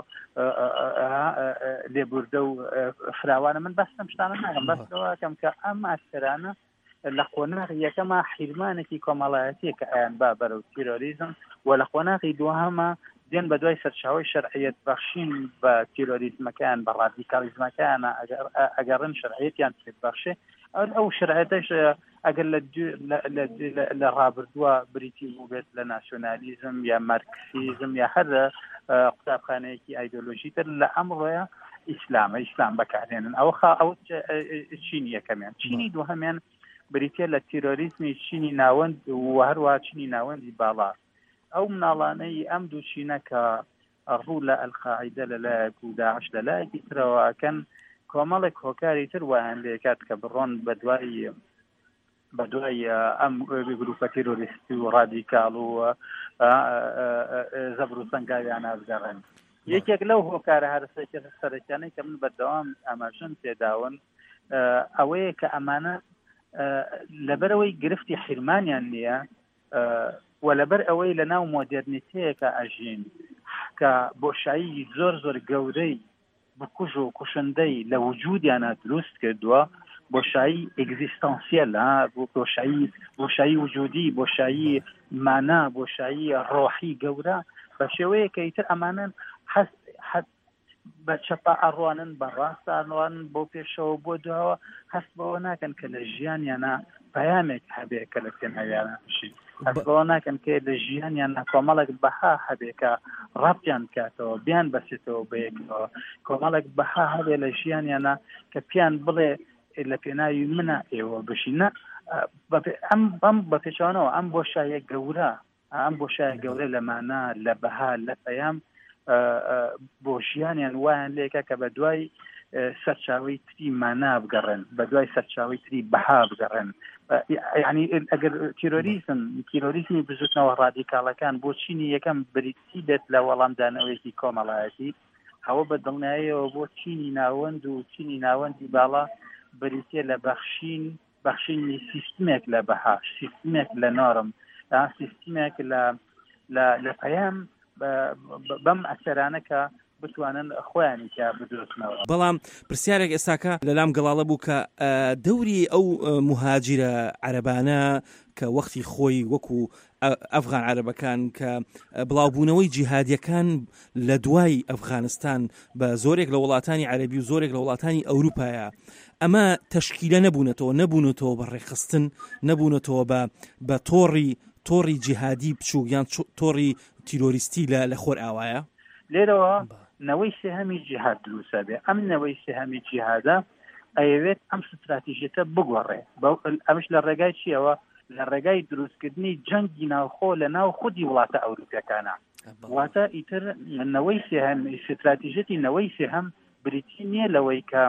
L: لێبوردە و فراوانە. من بەستم شتانە ناکەم، بەستەوەکەم کە ئەم ئاسکەرانە لە قۆناغی یەکەمە حیرمانێکی کۆمەڵایەتیە کە ئایان با بەرەو تیرۆریزم و لە قۆناغی دووهەمە دێن بە دوای سەرچاوی شەرعیەت بەخشین بە تیرۆریزمەکان بە ڕادیکالیزمەکانە ئەگەڕن شەرعیەتیان پێ بەخشێ. ئەو شەرعیەتەش ئەگەر لە ڕابردووە بریتی بوو بێت لە ناسیۆنالیزم یا مارکسیزم یا هەر قوتابخانەیەکی ئایدۆلۆژی تر لە ئەمڕۆیە ئیسلام بەکارهێنن. ئەو چینی یەکەمیان. چینی دووهەمیان بریتە لە تیرۆریزمی چینی ناوەند و هەروە چینی ناوەندی باڵا. ئەو مناڵانەی ئەم دوو چینە کە ڕوو لە ئەلقاعیدە لەلایەک و داعش لەلایەکی ترەوەکەن کۆمەڵێک هۆکاری تر وایان لێکات کە بڕۆن بە دوای ئەم گروپە تیرۆریستی و ڕادیکاڵ و زەبر و سەنگاویان ئازگەڕێن. یەکێک لەو هۆکارە هەرسێکی سەرەکیانەی کە من بەردەوام ئاماژەم پێداون ئەوەیە کە ئەمانە لەبەرەوەی گرفتی حیرمانیان نییە و لەبەر ئەوەی لە ناو مۆدرنیتەیەکە ئەژین کە بۆشایی زۆر گەورەی بکوژ و کوشندەی لە وجودیانە دروست کردووە، بۆشایی ئێگزیستانسیەل، بۆشایی وجودی، بۆشایی مانا، بۆشایی ڕۆحی گەورە بە شێوەیە کە ئیتر ئەمانن بە چەپا ئەڕوانن بە ڕاست ئەڕوانن بۆ پێشەوە بۆ دوایەوە هەست بەوە ناکەن کە لە ژیانیانە پەیامێک هەبێ کە لە پێناویانە بشین، هەست بەوە ناکەن کە لە ژیانیانە کۆمەڵێک بەها هەبێ کە ڕابتیان بکاتەوە بیان بەسێتەوە بەیەکەوە، کۆمەڵێک بەها هەبێ لە ژیانیانە کە پیان بڵێ لە پێناوی منە ئێوە بشینە. ئەم بە پێچوانەوە ئەم بۆشایە گەورە لە مانا، لە بەها، لە پەیام بۆ ژیانیان وایان لێکە کە بە دوای سەرچاوی تری مانا بگەڕن، بە دوای سەرچاوی تری بەها بگەڕن. یعنی ئەگەر تیرۆریزمی بزوتنەوە ڕادیکاڵەکان بۆ چینی یەکەم بریتی دێت لە وەڵامدانەوەیەکی کۆمەڵایەتی، ئەوە بە دڵنیاییەوە بۆ چینی ناوەند و چینی ناوەندی باڵا بریتێ لە بەخشینی سیستمێک لە بەها، سیستمێک لە نۆرم، سیستمێک لە پەیام بەم ئەسەرانە کە بتوانن خۆیانی کە بدۆستنەوە.
K: بەڵام پرسیارێک ئێستاکە لەلام گەڵاڵە بوو کە دەوری ئەو مهاجرە عەرەبانە کە وەختی خۆی وەکو ئەفغان عەرەبەکان کە بڵاوبوونەوەی جیهادیەکان لە دوای ئەفغانستان بە زۆرێک لە وڵاتانی عەرەبی و زۆرێک لە وڵاتانی ئەوروپایە، ئەمە تەشکیلە نەبوونەتەوە بە ڕێخستن، نەبوونەتەوە بە تۆڕی جیهادی بچوو یان تۆڕی تیرۆریستی لە خۆر ئاوایە.
L: لێرەوە نەوەی سێهەمی جیهاد دروستە بێ. ئەم نەوەی سێهەمی جیهادە ئەیەوێت ئەم ستراتیژیەتە بگۆڕێ. ئەمش لە ڕێگای چیەوە؟ لە ڕێگای دروستکردنی جەنگی ناوخۆ لە ناو خودی وڵاتە ئەوروپیەکانە. واتە ئیتر نەوەی سێهەم، ستراتیژیەتی نەوەی سێهەم بریتی نییە لەوەی کە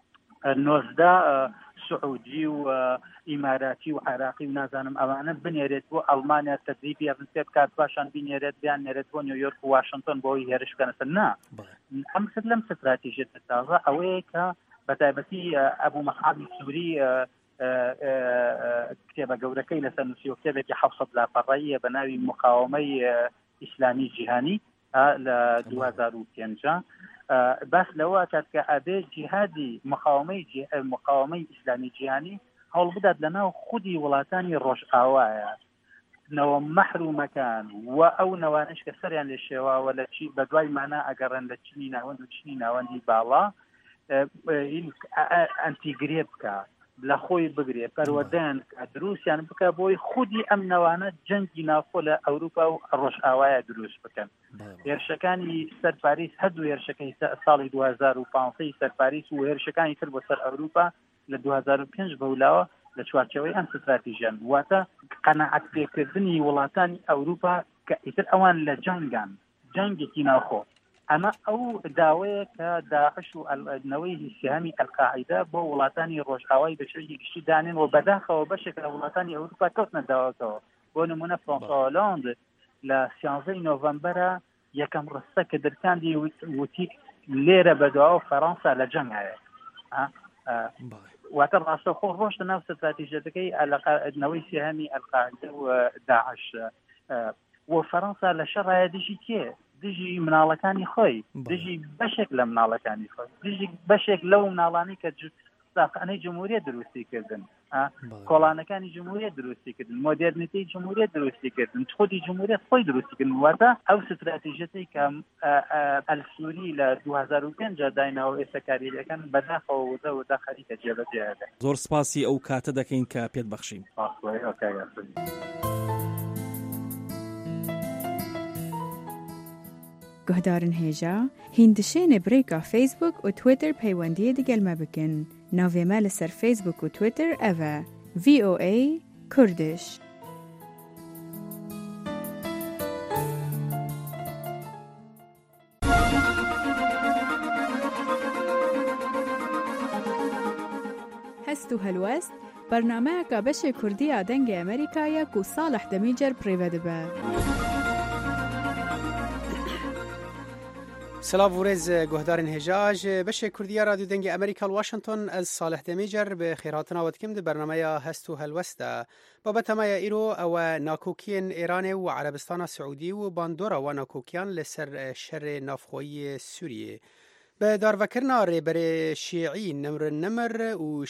L: 19 سعودی و ئیماراتی و عراقی و نازانم ئەوانە بنێرێت بۆ ئەڵمانیا تەدریبی یاڕنسێ بکات باشان بینێرێت بیان نێرێت بۆ نیویۆرک و واشنگتن بۆی هێرش بکەنەسەر نا ئەم لەم استراتیژیە تازە ئەوەیە کە بەتایبەتی ئەبوو مەحابی سووری کتێبە گەورەکەی لەسەر نووسی و کتێبێکی 700 لاپەڕەیە بە ناوی مقاومەی ئیسلامی جیهانی لە 2005 باس لەوە کات کە ئەبێ جیهادی مقاومەی ئیسلامی جیهانی هەوڵ بدات لەناو خودی وڵاتانی ڕۆژئاوایە نەوە مەحرومەکان و ئەو نەوانش کە سەریان لێ شێواوە لە چی بە دوای مانە ئەگەڕێن لە چینی ناوەند و چینی ناوەندی باڵا ئەنتیگرێ بکات لە خۆی بگرێ پەروەردەیان دروستیان بکە بۆی خودی ئەم نەوانە جەنگی ناوخۆ لە ئەوروپا و ڕۆژئاوایە دروست بکەن. هێرشەکانی سەر پاریس هەردوو هێرشەکەی ساڵی 2015 سەر پاریس و هێرشەکانی تر بۆ سەر ئەوروپا لە 2005 بەولاوە لە چوارچەوەی ئەم استراتیژیان واتە قەناعەت پێکردنی وڵاتانی ئەوروپا کە ئیتر ئەوان لە جەنگێکی ناوخۆ. ئەمە ئەو داوەیە کە داعش و نەوەی سیامی ئەلقاعیدا بۆ وڵاتانی ڕۆژئاوای بەشێکی گشتی دانێن و بەداخەوە بەشێک لە وڵاتانی ئەوروپا کەوتنە داوەتەوە. بۆ نمونە فرانسوا هۆلاند لە 13 نۆڤەمبەرە یەکەم ڕستە کە دەرکاندی وتی لێرە بەدواوە فەڕەنسا لە جەنگ هەیە. واتە ڕاستەوخۆ ڕۆشتە ناو استراتیژیەکەی نەوەی سیامی ئەلقاعیدا و داعش و فەڕەنسا لە شەڕایە دژی کێ؟ دژی مناڵەکانی خۆی، دژی بەشێک لە مناڵەکانی خۆی، دژی بەشێک لەو مناڵانی کە ساقانەی جمهوریت دروستی کردن، کۆڵانەکانی جمهوریت دروستی کردن، مۆدرنیتەی جمهوریت دروستی کردن، خودی جمهوریت خۆی دروستی کردن. واتە ئەو استراتیژیەی کە ئەلسووری لە 2005 داینەوە ئێستا کاریەکان بەداخەوە ودا خەریکە جێبەجێدە.
K: زۆر سپاسی ئەو کاتە دەکەین کە پێت بەخشین.
F: گهدارن هێژا هیندشێنێ برێکا فیسبوک و تویتر پەیوەندیە دەگەلمە بکەن. ناوێمە لەسەر فیسبوک و تویتر ئەڤە VOA کوردش. هەست و هەلوەست بەرنامەیەکە بەشێ کوردیە دەنگی ئەمریکایە و ساڵح دەمیجەر پڕێوە دەبە.
J: سلااو ورێز گوهدارن هێژاژ بەشێ کوردیە رادیو دەنگی ئەمریکا واشنگتن ئەز ساڵح دەمیجەر بە خێراتناوەتکەم دە بەرنمەیە هەست و هەلوەستە بابەتەمایە ئیرۆ ئەوە ناکۆکیên ئێرانێ و عەرەبستانە سعودی و باندۆرەوە ناکۆکیان لەسەر شەڕێ نافخۆیی سووریێ بە داڕڤەکردنا ڕێبەرێ شیعی نمر و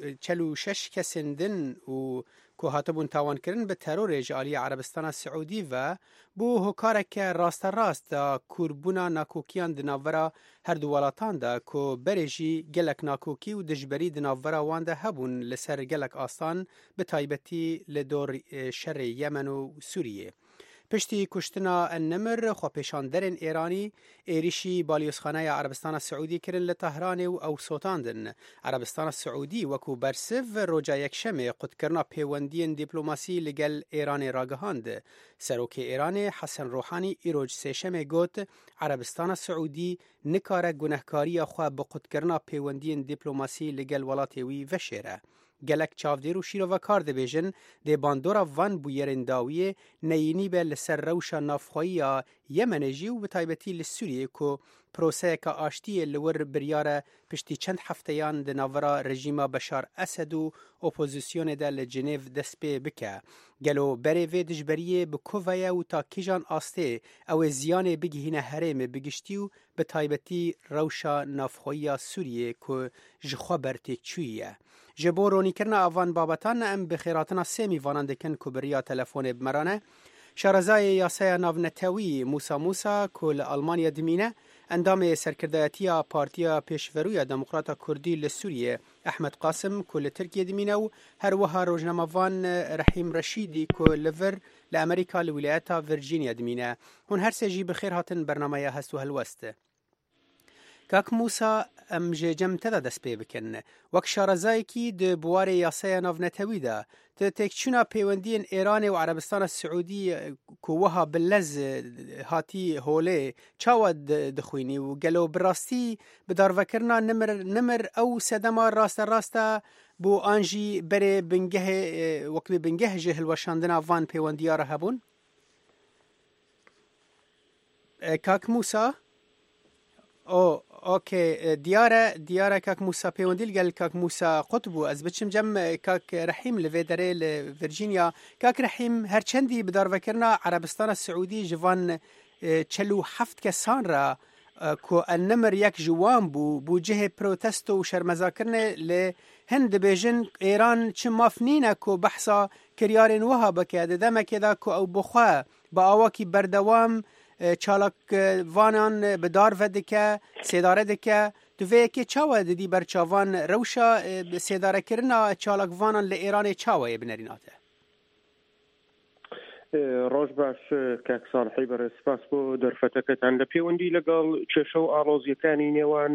J: 46 کەسên din û ku hatibûn tawankirin bi terorê ji aliyê Erebistana Siûdî ve bû hokareke rasterast da kûrbûna nakokiyan di navbera her du welatan da ku berê jî gelek nakokî û dijberî di navbera wan de hebûn li ser gelek astan bi taybetî li dor şerê Yemen û Sûriyê. پشتی کشتنا النمر خۆپێشانderên ئێرانی êrişî balyozxaneya Erebistana Siûdî kirin li Tehranê û ew sotandin. Erebistana Siûdî wekû bersiv roja yekşemê qutkirina pêwendiyên dîplomasî li gel Îranê ragihand. Serokê Îranê Hesen Rohanî îroj sêşemê got Erebistana Siûdî nikare gunehkariya xwe bi qutkirina pêwendiyên dîplomasî li gel welatê wî veşêre. gelek çavdêr û şîrovekar dibêjin dê bandora van bûyerên dawiyê neyînî be li ser rewşa navxweyiya Yemenê jî û bi taybetî li Sûriyê ku proseyeka aştiyê li wir biryare piştî çend hefteyan di navbera rejîma Beşar Esed û opozisyonê de li Cinêv dest pê bike. Gelo berê vê dijberiyê bi koveye û ta kîjan astê ew ê ziyanê bigihîne herêmê bigiştî û bi taybetî rewşa navxweyiya Sûriyê ku ji xwe bertêçûyî ye. Ji bo ronîkirina avan babetan em bi xêratina sê mîvanan dikin ku biriya telefonê bimerane. Şarezayê Yasaya Navnetewî Musa ku li Almanya dimîne endamê serkirdayetiya Partiya Pêşveroya Demokrata Kurdî li Sûriyê Ehmed Qasim ku li Tirkiye dimîne û her wiha rojnamevan Rahîm Reşîdî ku li vir li Amerîka li Wilayeta Virginia dimîne. Hûn her sê jî bi xêr hatin bernameya hest û helwest. کاک موسا ئەم ژێجەمتەدا دەست پێ بکەن وەک شارەزایەکی di buwarê yasaya navnetewî de têkçûna peywendiyên Îranê û Erebistana Siûdî ku wiha bi lez hatî holê çawa dixwînî û gelo bi rastî bi darvekirina nimir ew sedema rasterast e bû an jî berê bingehê wekî bingeh ji hilweşandina van peywendiya re hebûn? کاک موسا اوکی دیاره کاک موسا پیوندیل گل کاک موسا قطبو از بچم جم کاک رحیم لوی دره لورجینیا کاک رحیم هرچندی بدار وکرنا عربستان سعودی جوان 47 کسان را کو النمر یک جوان بو جهه پروتست و شرمزاکرنه لهند بیجن ایران چه مافنینه کو بحثا کریارین وها بکه دمه که دا کو او بخواه با آواکی بردوام چالاک وانان بدار ودکه سیداره دکه دوی که چاوه دیدی بر چاوان روشا سیداره کرنا چالاک وانان لإیران چاوه بنریناته
M: ڕۆژ باش کاک ساڵحی بەڕێز سپاس بۆ دەرفەتەکەتان لە پەیوەندی لەگەڵ کێشە و ئاڵۆزیەکانی نێوان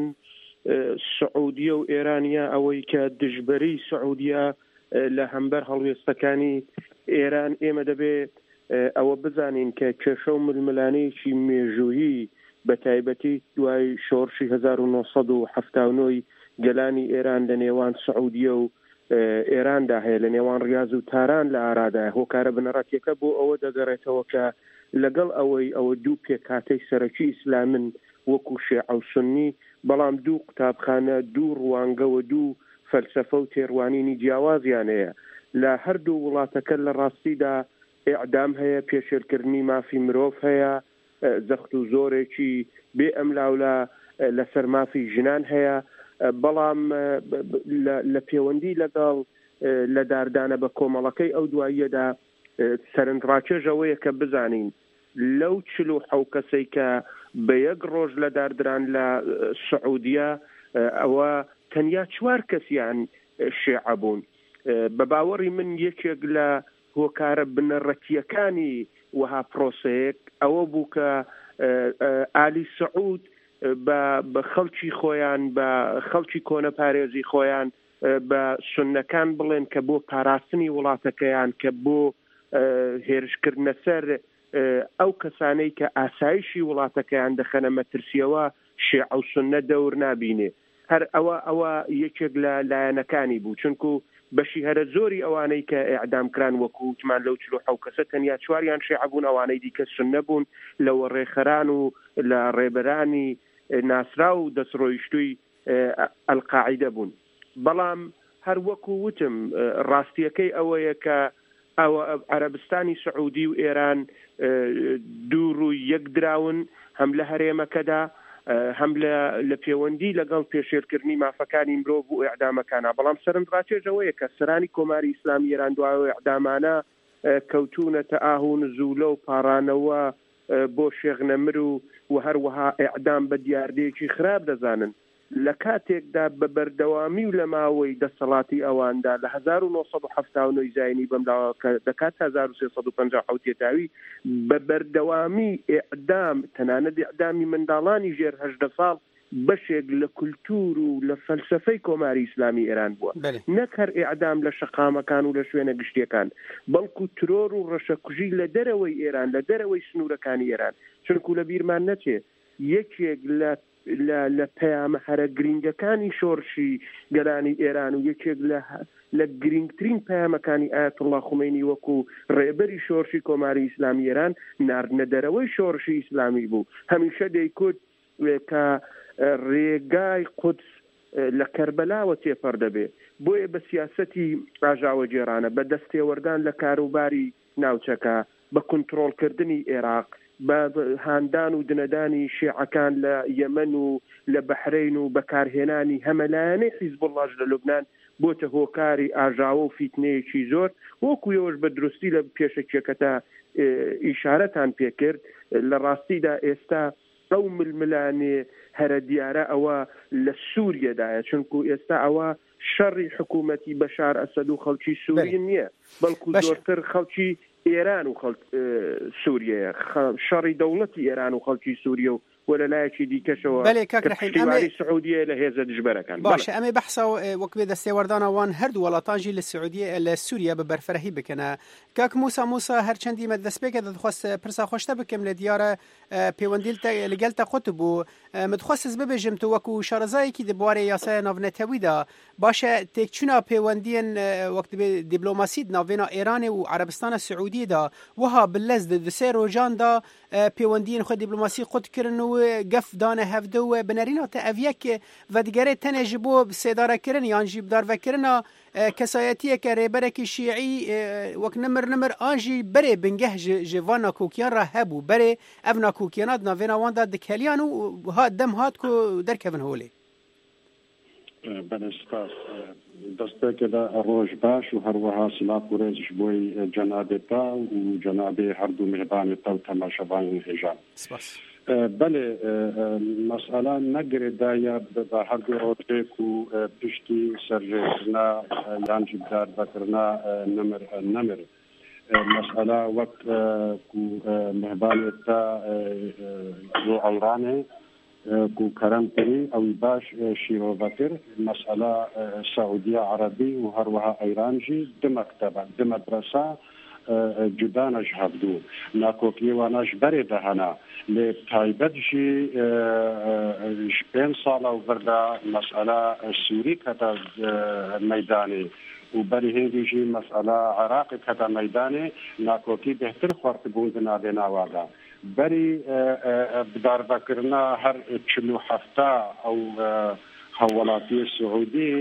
M: سعودیە و ئێرانیا ئەوەی کە دژبەری سعودیە لە هەمبەر هەڵوێستەکانی ئێران ئێمە دەبێت ئەوە بزانین کە کێشە و ململانەیەکی مێژوویی بە تایبەتی دوای شۆڕشی 1970 گەلانی ئێران لە نێوان سعودیە و ئێراندا هەیە لە نێوان ڕیاض و تاران لە ئارادای هۆکارە بنەڕەتیەکە بۆ ئەوە دەگەڕێتەوە کە لەگەڵ ئەوە دوو پێکهاتەی سەرەکی ئیسلامن وەکو شیعە و سونی بەڵام دوو قوتابخانە دوو ڕوانگە و دوو فەلسەفە و تێڕوانینی جیاوازیان هەیە لە هەردوو وڵاتەکە لە ڕاستیدا ئیعدام هەیە پێشێلکردنی مافی مرۆڤ هەیە زەخت و زۆرێکی بێ ئەملاولا لەسەر مافی ژنان هەیە بەڵام لە پەیوەندی لەگەڵ لە داردانە بە کۆمەڵەکەی ئەو دواییەدا سەرنجڕاکێژەوەیە کە بزانین لەو 47 کەسەی کە بە یەک ڕۆژ لە داردران لە سعودیە ئەوە تەنیا 4 کەسیان شیعە بوون بە باوەڕی من یەکێک لە هۆکارە بنەڕەتیەکانی وها پرۆسەیەک ئەوە بوو کە ئالی سعود بە خەڵکی خۆیان بە خەڵکی کۆنەپارێزی خۆیان بە سوننەکان بڵێن کە بۆ پاراستنی وڵاتەکەیان کە بۆ هێرشکردنە سەر ئەو کەسانەی کە ئاسایشی وڵاتەکەیان دەخەنە مەترسیەوە شیعە و سوننە دەور نابینێ هەر ئەوە یەکێک لە لایەنەکانی بوو چونکو بەشی هەرە زۆری ئەوانەی کە ئیعدامکران وەکو وتمان لەو 47 کەسە تەنیا 4یان شیعە بوون ئەوانەی دیکە سوننە بوون لەوە ڕێخەران و لە ڕێبەرانی ناسرا و دەسڕۆیشتووی ئەلقاعیدە بوون بەڵام هەر وەکو وتم ڕاستیەکەی ئەوەیە کە ئەوە عەرەبستانی سعودی و ئێران دوو ڕووی یەک دراون هەم لە هەرێمەکەدا هەم لە پەیوەندی لەگەڵ پێشێلکردنی مافەکانی مرۆڤ و ئیعدامەکانە بەڵام سەرنجڕاکێژەوەیە کە سەرانی کۆماری ئیسلامی ئێران دوایەوە ئیعدامانە کەوتونەتە ئاهون زوولە و پاڕانەوە بۆ شێغنەمر و هەروەها ئیعدام بە دیاردەیەکی خراپ دەزانن لە کاتێکدا بە بەردەوامی و لە ماوەی دەسەڵاتی ئەواندا لە 1970 زاینی بەملاوە کە دەکات 1357 تێتاوی بە بەردەوامی ئیعدام تەنانەت ئیعدامی منداڵانی ژێر 18 ساڵ بەشێک لە کولتور و لە فەلسەفەی کۆماری ئیسلامی ئێران بووە نەک هەر ئیعدام لە شەقامەکان و لە شوێنە گشتیەکان بەڵکو ترۆر و ڕەشەکوژی لە دەرەوەی ئێران لە دەرەوەی سنوورەکانی ئێران چونکو لە بیرمان نەچێ یەکێک لە پەیامە هەرە گرنگەکانی شۆڕشی گەلانی ئێران و یەکێک لە گرنگترین پەیامەکانی ئایەتوڵڵا خومەینی وەکو ڕێبەری شۆڕشی کۆماری ئیسلامی ئێران ناردنە دەرەوەی شۆڕشی ئیسلامی بوو هەمیشە دەیکوت کە ڕێگای قودس لە کەربەلاوە تێپەر دەبێ بۆیە بە سیاسەتی ئاژاوە جێرانە بە دەستێوەردان لە کاروباری ناوچەکە بە کنترۆڵکردنی عێراق بە هاندان و دنەدانی شیعەکان لە یەمەن و لە بەحرین و بەکارهێنانی هەمەلایەنەی حیزبوڵڵاش لە لوبنان بۆتە هۆکاری ئاژاوە و فیتنەیەکی زۆر وەکویەوەش بە دروستی لە پێشەکێکەکە ئیشارەتان پێکرد لە ڕاستیدا ئێستا ئەو ململانێ هەرە دیارە ئەوە لە سووریەدایە چونکو ئێستا ئەوە شەڕی حکوومەتی بەشار ئەسەد و خەڵکی سووری نییە بەڵکو زۆرتر خەڵکی ئێران و سووریە شەڕی دەوڵەتی ئێران و خەڵکی سووریە و ولا لایەکی دیکەشەوە
J: بەڵێ کاک ڕەحیم
M: ئەمە سعودیە لە هێزە دژبەرەکان
J: باشە ئەمێ بەحسا وەک بێ دەستێوەردانەوان هەردوو وڵاتانژی لە سعودیە لە سووریا بە بەرفەرهی بکەنە کاک موسا هەرچەندی مە دەستپێکە دەخواست پرسا خۆشتە بکەم لە دیارە پەیوەندی لەگەل تا قوت بوو متخواست ببێژم تو وەکو شارەزایەکی دەبوارەی یاسایە ناونەتەویدا باشە تێکچوونا پەیوەندیان وەک بێ دیپلۆماسی ناوێنا ئێرانێ و عەرەبستانە سعودیدا وها بلەز دسێ ڕۆژاندا پەیوەندیان خۆ دیپلۆماسی قوتکردن و گەف دانە هەفتە و بنەریناتە ئەڤیەک ڤەدگەرێ تەنێ ji بۆ سێدارەکردن یان jî bidarvekirina kesayetiyeke rêberekî şîî wek nimir an jî berê bingeh ji van nakokiyan re hebû berê ev nakokiyana di navêna wan da dikeliyan û dem hat ku derkevin holê.
N: بەنسپاس دەستێکدا ڕۆژ باش و هەروەها سلااف و ڕێزش بۆی جەنابێتا و جەنابێ هەردوو میهربانێتە و تەماشەبانی هێژان بەێ مەسئلە نەگرێدایە بە هەردوو ڕۆژێک و پشتی سەرژێکردنا یانجی بداربەکردنا نەمر مەسئلە وەک میهربانێتە بۆ ئەورانێ کو کەرەم کردی ئەوی باش شیرۆڤەکر مەسئلە سعودیە عەرەبی و هەروەها ئەیرانژی دمەکتەبە دمەدرەسە جودانەش هەبدوو ناکۆکیێوانەش بەرێ دەهەنا لێ تایبەتژی 5 ساڵە و بەردا مەسئلە سووری کەتە مەیدانێ و بەری هێندیژی مەسئلە عێراقی کەتە مەیدانێ ناکۆکی بهتر خوارتبوون بنابێ ناوادا بەری بداربەکردنا هەر 47 ئەو هەوڵاتی سعودی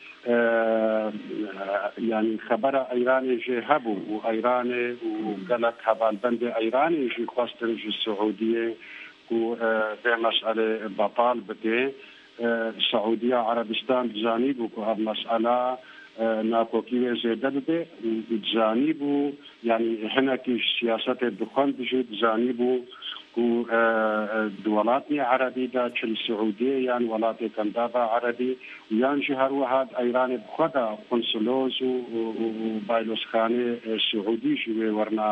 N: یعنی خەبەرە ئەیرانێژێ هەبوو و ئەیرانێ و گەلک هەبالبەندێ ئەیرانێژی خواستنژی سعودیە و بێ مەسئلێ بەتاڵ بدێ سعودیە عەرەبستان بزانی بوو و هەر مەسئلە ناکۆکی وێ زێدە ببێ بزانی بوو یعنی هەنێکیش سیاسەتێ بخواند بژێ بزانی بوو و وڵاتی عەرەبیدا چل سعودیە یان وڵاتێکەمدا بە عەرەبی یانجی هەروەها ئەیرانی بخۆدا قونسلۆز و بایلۆسخانێ سعودیشی وێ وەرنا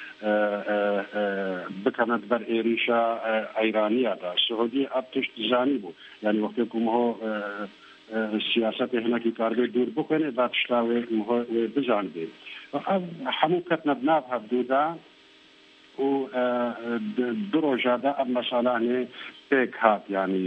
N: بکەنەت بەر ئێریشە ئەیرانیەدا سعودی ئەب تشت زانی بوو یعنی وەختێکمەوە سیاسەتی هەنێکی کاربێ دوور بکەنێ با تشتاوێ بزان بێ هەموو کەتنە بناو هەبدوودا و دو ڕۆژادا ئەم مەسەلانێ پێک هات ینی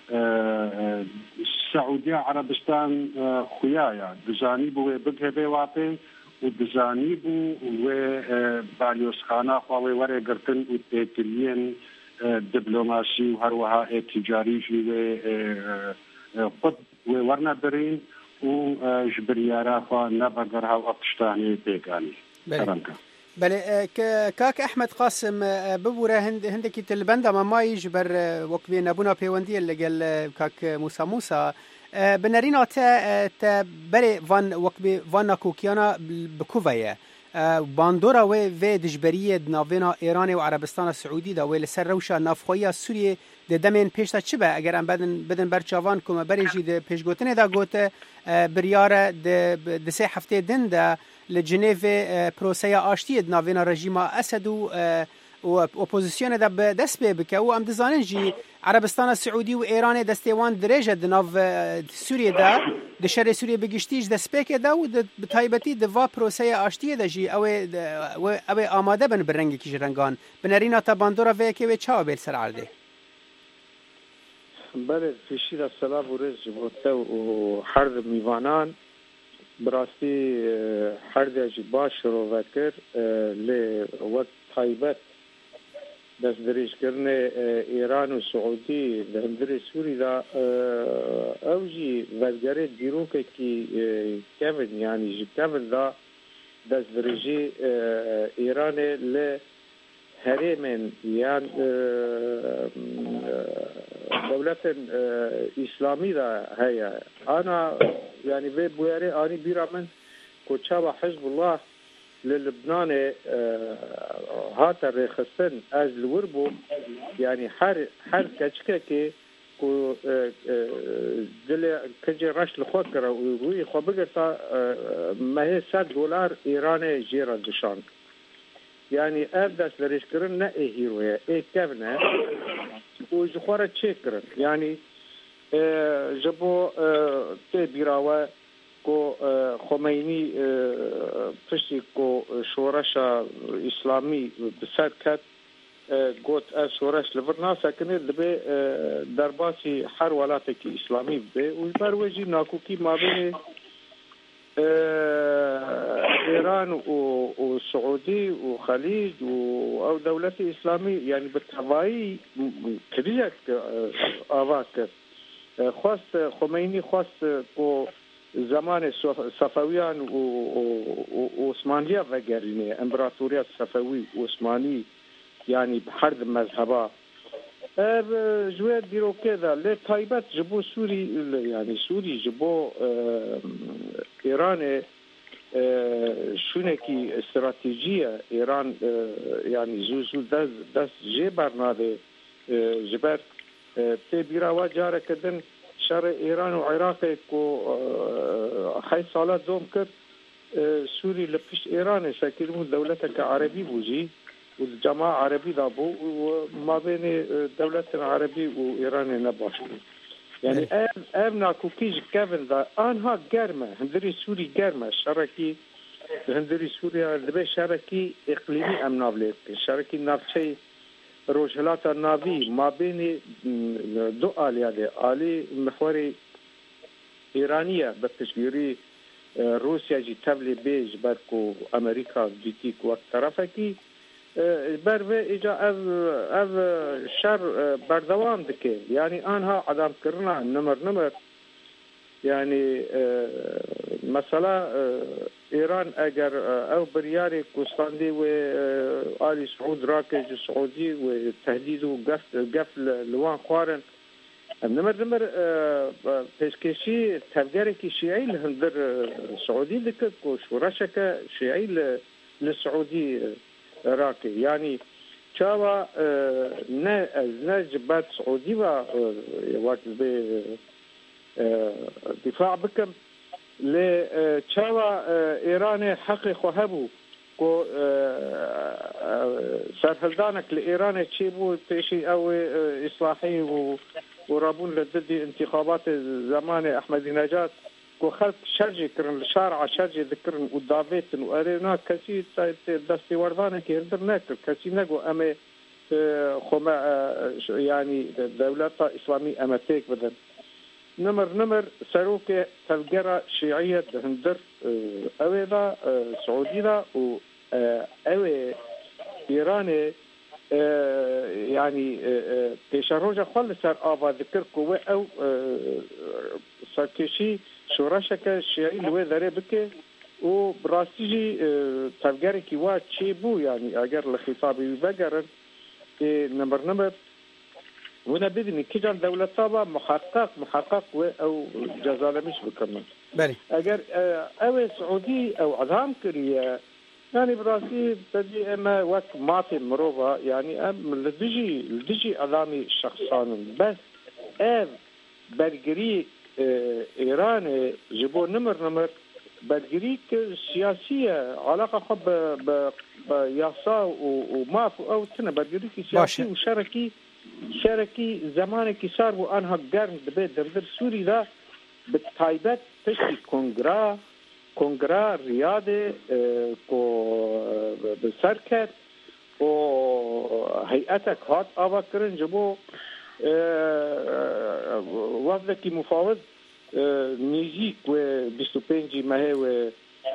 N: سعودیە عەرەبستان خویایە دزانی بوو وێ بگهێبێ واپێ و دزانی بوو وێ بالیۆسخانە خواوێ وەرێگرتن و تێکردین دیپلۆماسی و هەروەها تیجاریژی وێ خود وێ وەرنەبرین و ji biryara xwe nebegirha û ev pêkanî
J: بله کاک احمد قاسم ببوره هندکی تلبند اما مایی جبر وقت بی نبونا پیوندی لگل کاک موسا بنرین تا بره وقت بی وان نکوکیانا بکوویه باندورا و دجبریه ناوینا ایران و عربستان سعودی دا و لسر روشا نافخویی سوریه ده دمین پیشتا چی به اگر ام بدن برچاوان کم بریجی ده پیشگوتنه دا گوته بریاره ده 3 هفته دن ده لجنیو پروسه آشتی ناوینا رژیم اسد و اپوزیسیون دا به دست بکه و ام دزانن جی عربستان سعودی و ایران دستیوان درجه دناو سوریه دا د شر سوریه بگشتیج دست بکه دا و به تایبتی د وا پروسه آشتی دا جی او آماده بن برنگی کیش رنگان بنرینا تا باندورا و که و چاو بیل سر عرده
M: بله فیشیر السلام و رز جبوته و حرد میوانان براستی حرد جی باش رو وکر لی وقت تایبت دست دریش کرنه ایران و سعودی دهندر سوری دا اوجی وزگره دیروکه کی کمن یعنی جی کمن دا دست دریجی ایران لی هرمن یان دولت اسلامی دا هيا انا يعني بويري اني بيرا من كوتشابا حزب الله للبنان هات الرخصن از الوربو يعني حر كشككي كو دل كجي رش الخوكره وي خو بغتا ما هي $100 ايراني جيرا دشان يعني أبدأ لريش كرن هيرويا كابنا وجخورة تشكرن يعني جبو تبيراوا كو خميني فشي كو شورشا إسلامي بسركت قوت شورش لفرناسا كنت لبي درباسي حر ولاتك إسلامي بي وبروجي ناكوكي ما بين إيران والسعودي وخليج أو دولة إسلامي يعني بالتبعي كبيرة آواك خاص خميني خاص كو زمان صفويان وعثمانية وغيرين إمبراطورية صفوي وعثماني يعني بحرب مذهبا جواد ديرو كذا لا طيبات جبو سوري يعني سوري جبو إيران شونكي استراتيجية إيران يعني زوزو داس جبر نادي جبر تبيرا وجارة كدن شر إيران وعراق كو حي صالات دوم كر سوري لبش إيران ساكنون دولتك عربي بوجي والجماعة عربي دابو وما بين دولة عربي وإيران نباشر يعني أبنا كوكيج كافن ذا أنها جرمة هندري سوري جرمة شركي هندري سوريا لبي شركي إقليمي أم نابليك شركي نابشي روجهلات النابي ما بين دو آلية آلي محوري إيرانية بتشجيري روسيا جي تبلي بيج بركو أمريكا جيتيك وقت طرفكي بروي إجا أف شر بردوام دكي يعني أنها عدم كرنا نمر يعني مثلا إيران أجر أو برياري كوستاندي وآلي سعود راكج السعودي وتهديد وقفل لوان خوارن نمر بسكشي تفجيرك شيعي لهندر سعودي دكت وشورشك شيعي للسعودي راكي يعني شاوا نجبات سعودي وقت دفاع بكم لشاوا إيران حقي خهبو كو سرهلدانك لإيران تشيبو تشي أو إصلاحي ورابون لضد انتخابات زمان أحمدي نجات كو خلق شرجي كرن الشارع شرجي ذكرن ودافيتن وأرينا كسي دستي وردانك يردر ناكر كسي نقو أمي خما يعني دولة إسلامي أمتيك بدن نمر سروك تلقرا شيعية هندر أوي ذا سعودي ذا و أوي إيراني يعني تشارجة خالص سر آبا ذكر كوي أو سركشي شورشك الشيعي اللي ذري بك وبراستيجي تلقرا كيوا تشيبو يعني أجر لخطابي بقرن نمر هنا بدني كجان دولة طابة محقق أو جزالة مش بكمل
J: بلي
M: أجر أو سعودي أو عظام كريا يعني براسي بدي أما وقت معطي مروبة يعني لديجي عظامي شخصان بس برجري إيران جبوا نمر برجري سياسية علاقة خب بياسا وماف أو تنا برجري سياسي وشركي شركي زمانك صار وأنها قرن دبيت دردر سوري ذا بالتايبات تشتي كونغرا رياضة كو بسركت وهيئتك هات آبا كرن جبو وفدكي مفاوض نيزيك و 25 ماهي و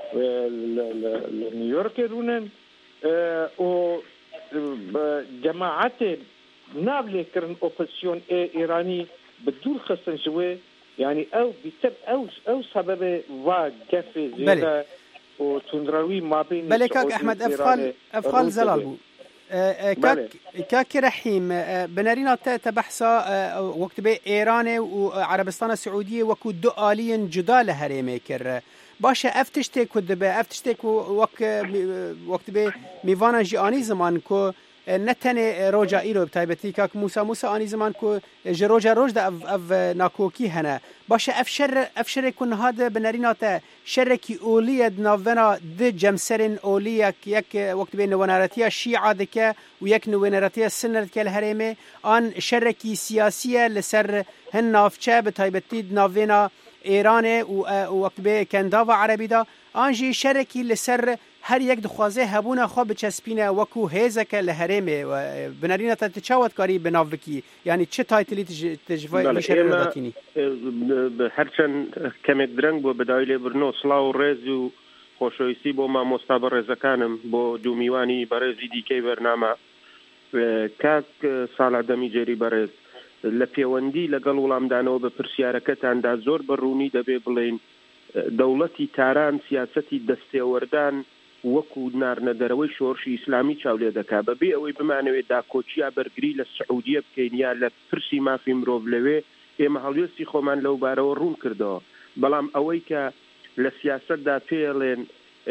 M: نيويورك رونن و جماعات نابلي كرن اوبوزيسيون ايراني بدون خصن شوي يعني او بسبب او سبب واقف زياده وتندروي ما بين
J: بلي كاك احمد افخال زلال كاك رحيم بنارينا تبحثا وقت بي ايران وعربستان السعوديه وكو دو آليين جدا لهريمي كر باشا افتشتك وقت بي ميوانا جياني زمان كو نتنه روجا ایرو بتایبتی که موسی آنی زمان که جروجا روج ده اف ناکوکی هنه باشه افشر کن هاد بنرینات شرکی اولیه ناونا ده جمسرین اولیه یک وقت بین نوانارتی شیعه دکه و یک نوانارتی سنت که الهرمه آن شرکی سیاسیه لسر هن نافچه بتایبتی ناونا ایران و وقت به کندا و عربی دا آنجی شرکی لسر هر یک دخوازه هبونه خواب چسبینه وکو هیزک لهرمه و بنارینه تا تچاوت کاری بناوکی یعنی چه تایتلی تجوای میشه داتینی
M: هرچند کمک درنگ بو بدایل برنو سلاو ریز و خوشویسی بو ما مستبر رزکانم بو دومیوانی برزی دیکی برنامه کاک سال دمی جری برز لپیوندی لگل ولامدانو به پرسیارکتاندا زور برونی دبی بلین دولتی تاران سیاستی دستێوەردان وەکو نارنەدەرەوەی شۆڕشی ئیسلامی چاولێ دەکا بەبێ ئەوەی بمانەوێت داکۆچیا بەرگری لە سعودیە بکەین یا لە پرسی مافی مرۆڤ لەوێ ئێمە هەڵوێستی خۆمان لەو بارەوە ڕوون کردەوە بەڵام ئەوەی کە لە سیاسەتدا پێڵێن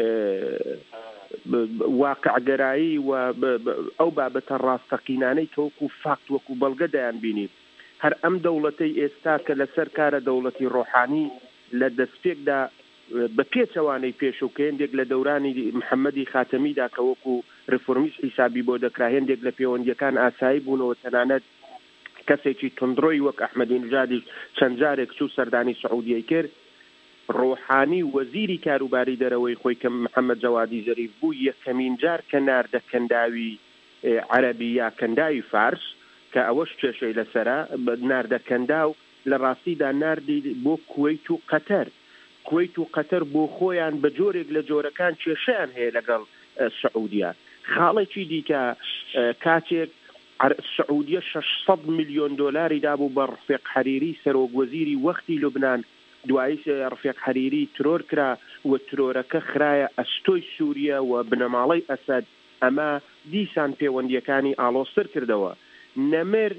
M: واقعگەرایی و ئەو بابەتە ڕاستەقینانەی کە وەکو فاکت وەکو بەڵگە دەیان بینی هەر ئەم دەوڵەتەی ئێستا کە لەسەر کارە دەوڵەتی ڕۆحانی لە دەستپێکدا بە پێچەوانەی پێشوکە هێندێک لە دەورانی محەممەدی خاتەمیدا کە وەکو ڕفۆرمیس حیسابی بۆ دەکرا هێندێک لە پەیوەندیەکان ئاسایی بوونەوە تەنانەت کەسێکی تندڕۆی وەک ئەحمەدی نژادی چەند جارێک چوو سەردانی سعودیەی کرد ڕۆحانی وەزیری کاروباری دەرەوەی خۆی کە محەممەد جەوادی زەریف بوو یەکەمین جار کە ناردە کەنداوی عەرەبی یا کەنداوی فارس کە ئەوەش کێشەی لەسەرە ناردە کەنداو لە ڕاستیدا ناردی بۆ کوێیت و قەتەر کوێیت و قەتەر بۆ خۆیان بە جۆرێک لە جۆرەکان کێشەیان هەیە لەگەڵ سعودیە خاڵێکی دیکە کاتێک سعودیە 600 ملیۆن دۆلاری دابوو بە ڕفیق حەریری سەرۆکوەزیری وەختی لوبنان دوایی ڕفیق حەریری ترۆر کرا و ترۆرەکە خرایە ئەستۆی سووریە و بنەماڵەی ئەسەد ئەمە دیسان پەیوەندیەکانی ئاڵۆستر کردەوە نەمر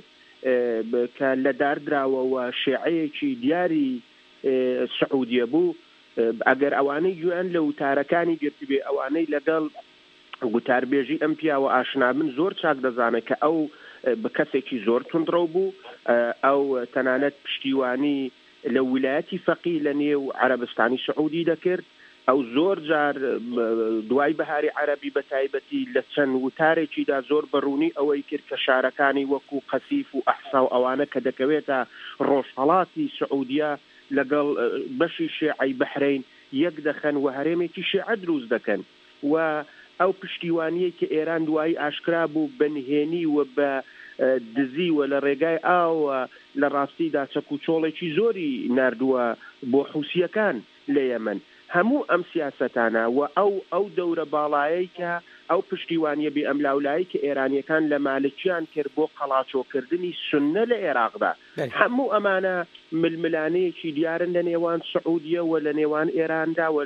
M: کە لە داردراوە و شێعەیەکی دیاری سعودیە بوو ئەگەر ئەوانەی گوێن لە وتارەکانی گرتبێ ئەوانەی لەگەڵ گوتاربێژی ئەم پیاوە ئاشنابن زۆر چاک دەزانێت کە ئەو بە کەسێکی زۆر تونندڕە بوو ئەو تەنانەت پشتیوانی لە ویلایەتی فەقی لە نێو عەرەبستانی سعودی دەکرد ئەو زۆر جار دوای بەهاری عەرەبی بە تایبەتی لە چەند وتارێکیدا زۆر بەڕوونی ئەوەی کرد کە شارەکانی وەکو قەسیف و ئەحسا و ئەوانە کە دەکەوێتە ڕۆژهەڵاتی سعودیە لەگەڵ بەشی شێعەی بەحرەین یەک دەخەن و هەرێمێکی شێعە دروست دەکەن و ئەو پشتیوانیە کە ئێران دوایی ئاشکرا بوو بەنهێنی و بە دزی و لە ڕێگای ئاوە لە ڕاستیدا چەکوچۆڵێکی زۆری ناردووە بۆ حوسیەکان لە یەمەن هەموو ئەم سیاسەتانە و ئەو دەورە باڵایی کە ئەو پشتیوانیە بێ ئەملاولایی کە ئێرانیەکان لە مالکیان کرد بۆ قەڵاچۆکردنی سنە لە عێراقدا هەموو ئەمانە ململانەیەکی دیارن لە نێوان سعودیە و لە نێوان ئێراندا و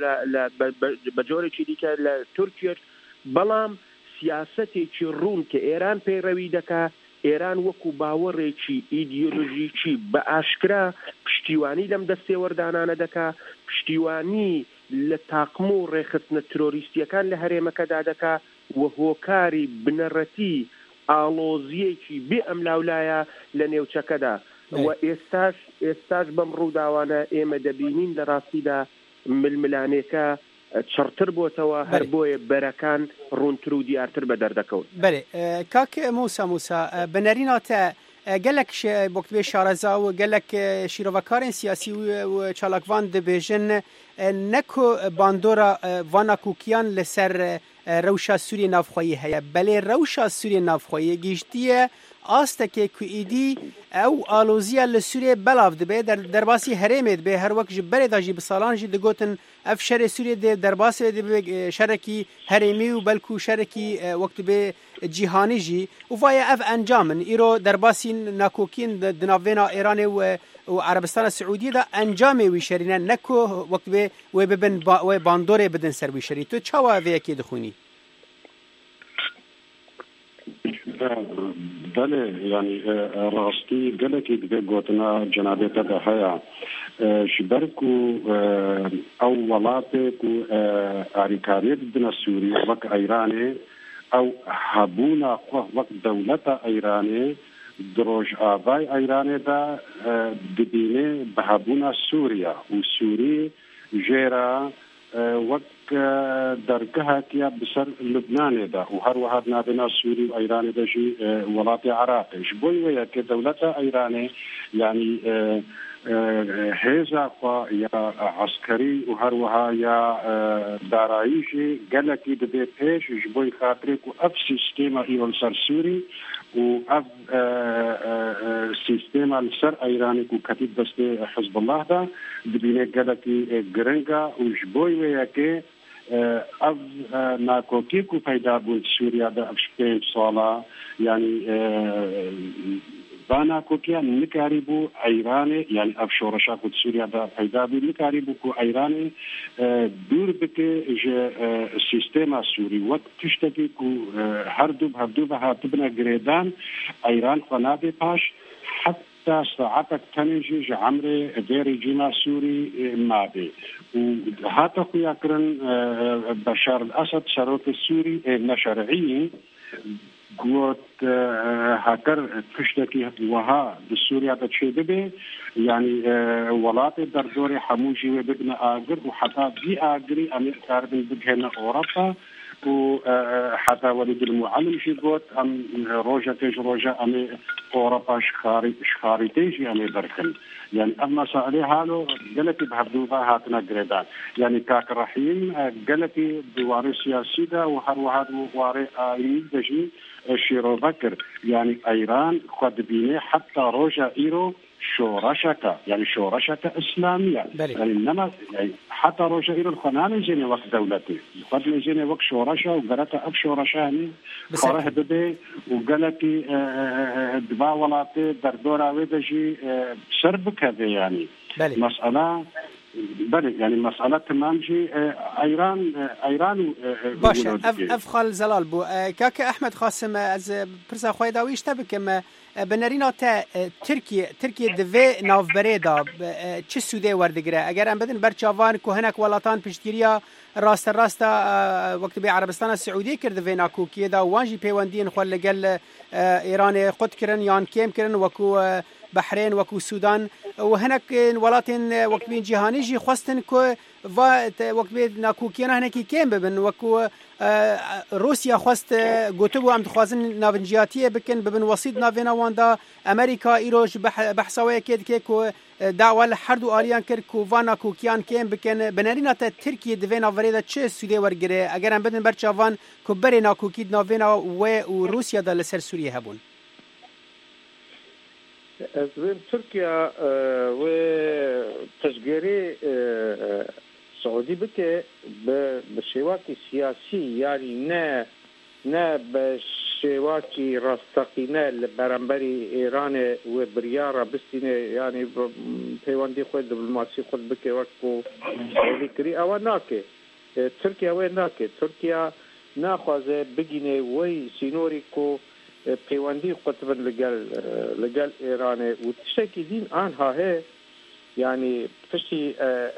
M: بە جۆرێکی دیکە لە تورکیا بەڵام سیاسەتێکی ڕوون کە ئێران پەیڕەوی دەکا ئێران وەکو باوەڕێکی ئیدیۆلۆژیکی بە ئاشکرا پشتیوانی لەم دەستێوەردانانە دەکا پشتیوانی لە تاقم و ڕێخستنە ترۆریستیەکان لە هەرێمەکەدا دەکا و هۆکاری بنەڕەتی ئاڵۆزیەکی بێ ئەملاولایە لە نێوچەکەدا و ئێستاش بەم ڕووداوانە ئێمە دەبینین لە ڕاستیدا ململانێکە چڕتر بۆتەوە هەر بۆیە بەرەکان ڕوونتر و دیارتر بە دەردەکەون
J: بەێ کاک موسا بەنەریناتە gelek boktbê şareza û gelek şîrovekarên siyasî û çalakvan dibêjin ne ku bandora vana kûkiyan li ser rewşa Sûriyê navxweyî heye belê rewşa Sûriyê navxweyî gîjtiye astekê ku îdî ew aloziya li Sûriyê belav dibe derbasî herêmê dibe her wek ji berê da jî bi salan jî digotin ev şerê Sûriyê de derbasê dibe şerekî herêmî û belkû şerekî wek dibe cîhanî jî û vaya ev encamin îro derbasîn nakokîn di navêna Îranê û Erebistana Siûdiyê de encamê wî şerîne ne ku wek dibe wê bibin wê bandorê bidin ser wî şerî tu çawa vê yekê dixwînî
N: بله یعنی راستی گلکی دیگه گوتنا جنابیت ده هیا شبرکو او ولاته کو اریکاری دنا سوریه وک ایرانه او هبونا خو وقت دولت ایرانی دروج آبای ایرانی دا دبینه به هبونا سوریا و سوری جیرا وقت درگهاتیا بسر لبنان دا و هر وحد نابنا سوری و ایرانی دا جی ولات عراقی جبوی ویا که دولت ایرانی یعنی هیزا خوا یا عسکری و هر وها یا داراییشی گلکی دبی پیش جبوی خاطری که اف سیستم ایران سر سوری و اف سیستم سر ایرانی که کتیب دست حزب الله دا دبینه گلکی گرنگا و جبوی ویا که اف ناکوکی که پیدا بود سوریا دا اف 5 سالا یعنی بانا کوکیا نکاری بو ایران یعنی اف شورشا کو سوریا دا پیدا بو نکاری بو کو ایران دور بکه ج سیستم سوری وقت تشتکی کو هر دو به تبنا گریدان ایران خنابه پاش حتى ساعتك تنجي عمري ديري جينا سوري مابي وهذا خويا كرن بشار الأسد شروط السوري نشرعي قوت هكر تشتكي وها بسوريا تشيدبي يعني ولات دردوري حموجي وبدنا آجر وحتى دي آجري أمي كاربن بدهنا أوروبا وحتى ولد المعلم شي قوت أم روجا أمي أوروبا شخاري تيجي أمي بركن يعني أما سألي هالو قلتي بهبدوبا هاتنا قريدان يعني كاك رحيم قلتي دواري سياسي دا وهر واري آيين دجي شيرو بكر يعني ايران خد بيني حتى روجا ايرو شورشكا يعني شورشكا اسلاميه يعني انما يعني حتى روجا ايرو الخنان جيني وقت دولتي خد جيني وقت شورشا وقالت اب شورشا هني قره بده وقالتي دبا ولاتي دردورا ودجي سربك هذا يعني مساله بله يعني مسألة تمام جي ايران
J: باشه افخال زلال بو كاك احمد قاسم از پرسا خوي داويش تبكم بنرينا تا تركيا دفي ناف بريدا چه سوده وردگره اگر ام بدن برچاوان کوهنک ولاتان پشتگیریا راست وقت بي عربستان السعوديه کرد في ناكوكي دا وانجي پیوندين خو لگل ايران قد کرن يان كيم کرن وكو بحرين وكو السودان وهناك ولاتن وقت بين جهاني جي خواستن كو وقت بين ناكوكينا هناك كيم ببن وكو روسيا خواست قوتبو ام تخوازن نافنجياتيه بكن ببن وسيط نافينا واندا امريكا ايروج بحثاويه كيد كو دعوه لحردو اليان كركو فانا كوكيان كيم بكن بنارينا تركيا دفينا فريدا تشي سودي ورغري اگر ام بدن برچاوان كو برينا كوكيد نافينا وروسيا دا لسر سوريا هبون
M: از بین ترکیه و تشجیری سعودی بکه به شواکی سیاسی یعنی نه به شواکی راستقینه لبرانبری ایران و بریارا بستینه یعنی پیوندی خود دیپلماسی خود بکه وقتو سعودی کری او ناکه ترکیه و ناکه ترکیه ناخوازه بگینه وی سینوری کو پیوندی قطبا لگل ایران و تشکی دین آنها هی يعني تشتي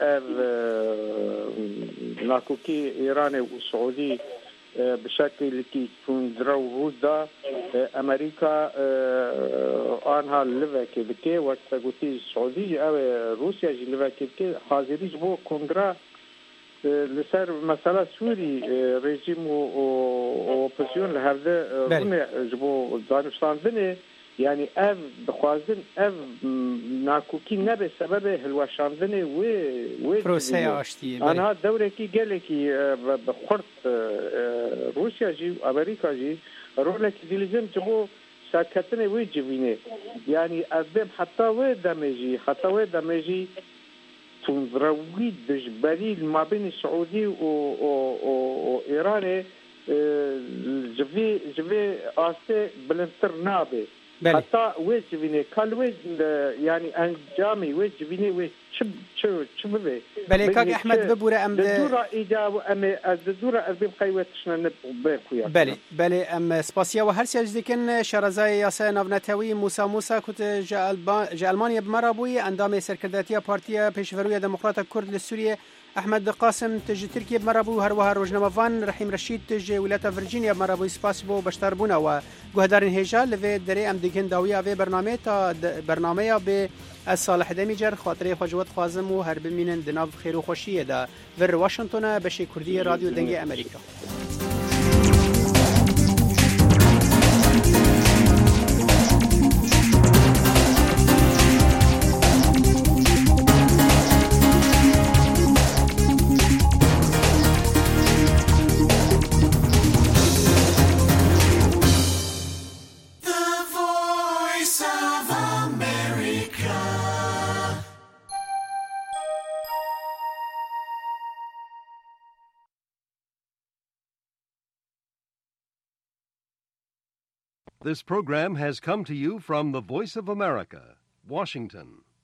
M: ناكوكي إيراني وسعودي بشكل كي تندرو رودا أمريكا آنها لفاكي بكي وقت قوتي السعودي أو روسيا جي لفاكي بكي حاضري جبو كونغرا لسر مسألة سوري ريجيم وأوبوزيون لهذا هنا جبو دانشتان بني يعني اف بخوازن اف ناكوكي نبي سبب هلوشاندني و
J: بروسيا اشتي
M: انا دوره كي قالكي بخرط روسيا جي امريكا جي رولك ديلزم تقو ساكتني ويجيني يعني ادم حتى و دمجي تنظروي دجبري ما بين السعودي و ايران جفي آسته بلنتر نابه حتى ويش فيني كل ويش يعني انجامي ويش فيني ويش چ ببێ
J: بەێ کاک ئەحمەد ببوورە ئەم
M: دوورە ئەبیم قەیوەتشنە
J: بەێ ئەم سپاسیەوە هەرسیاج دیکن شارەزای یاسای ناونەتەوی موسا کوت ji Almanya bimara bûyî endamê serkirdetiya Partiya Pêşveroya Demokrata Kurd li Sûriyê Ehmed Qasim ji Tirkiye bimara bû herwiha rojnamevan Rehîm Reşîd ji Wîleta Virginia bimara bû spas bo beşdarbûna we guhdarên hêja li vê derê em dikin dawiya vê bernamê ta bernameya bê ez salih demî cer xatirê xwe ji we dixwazim û her bimînin di nav xêr û xweşiyê de vir Washington'a beşê Kurdiyê Radyo Dengê Amerîka.
A: This program has come to you from the Voice of America, Washington.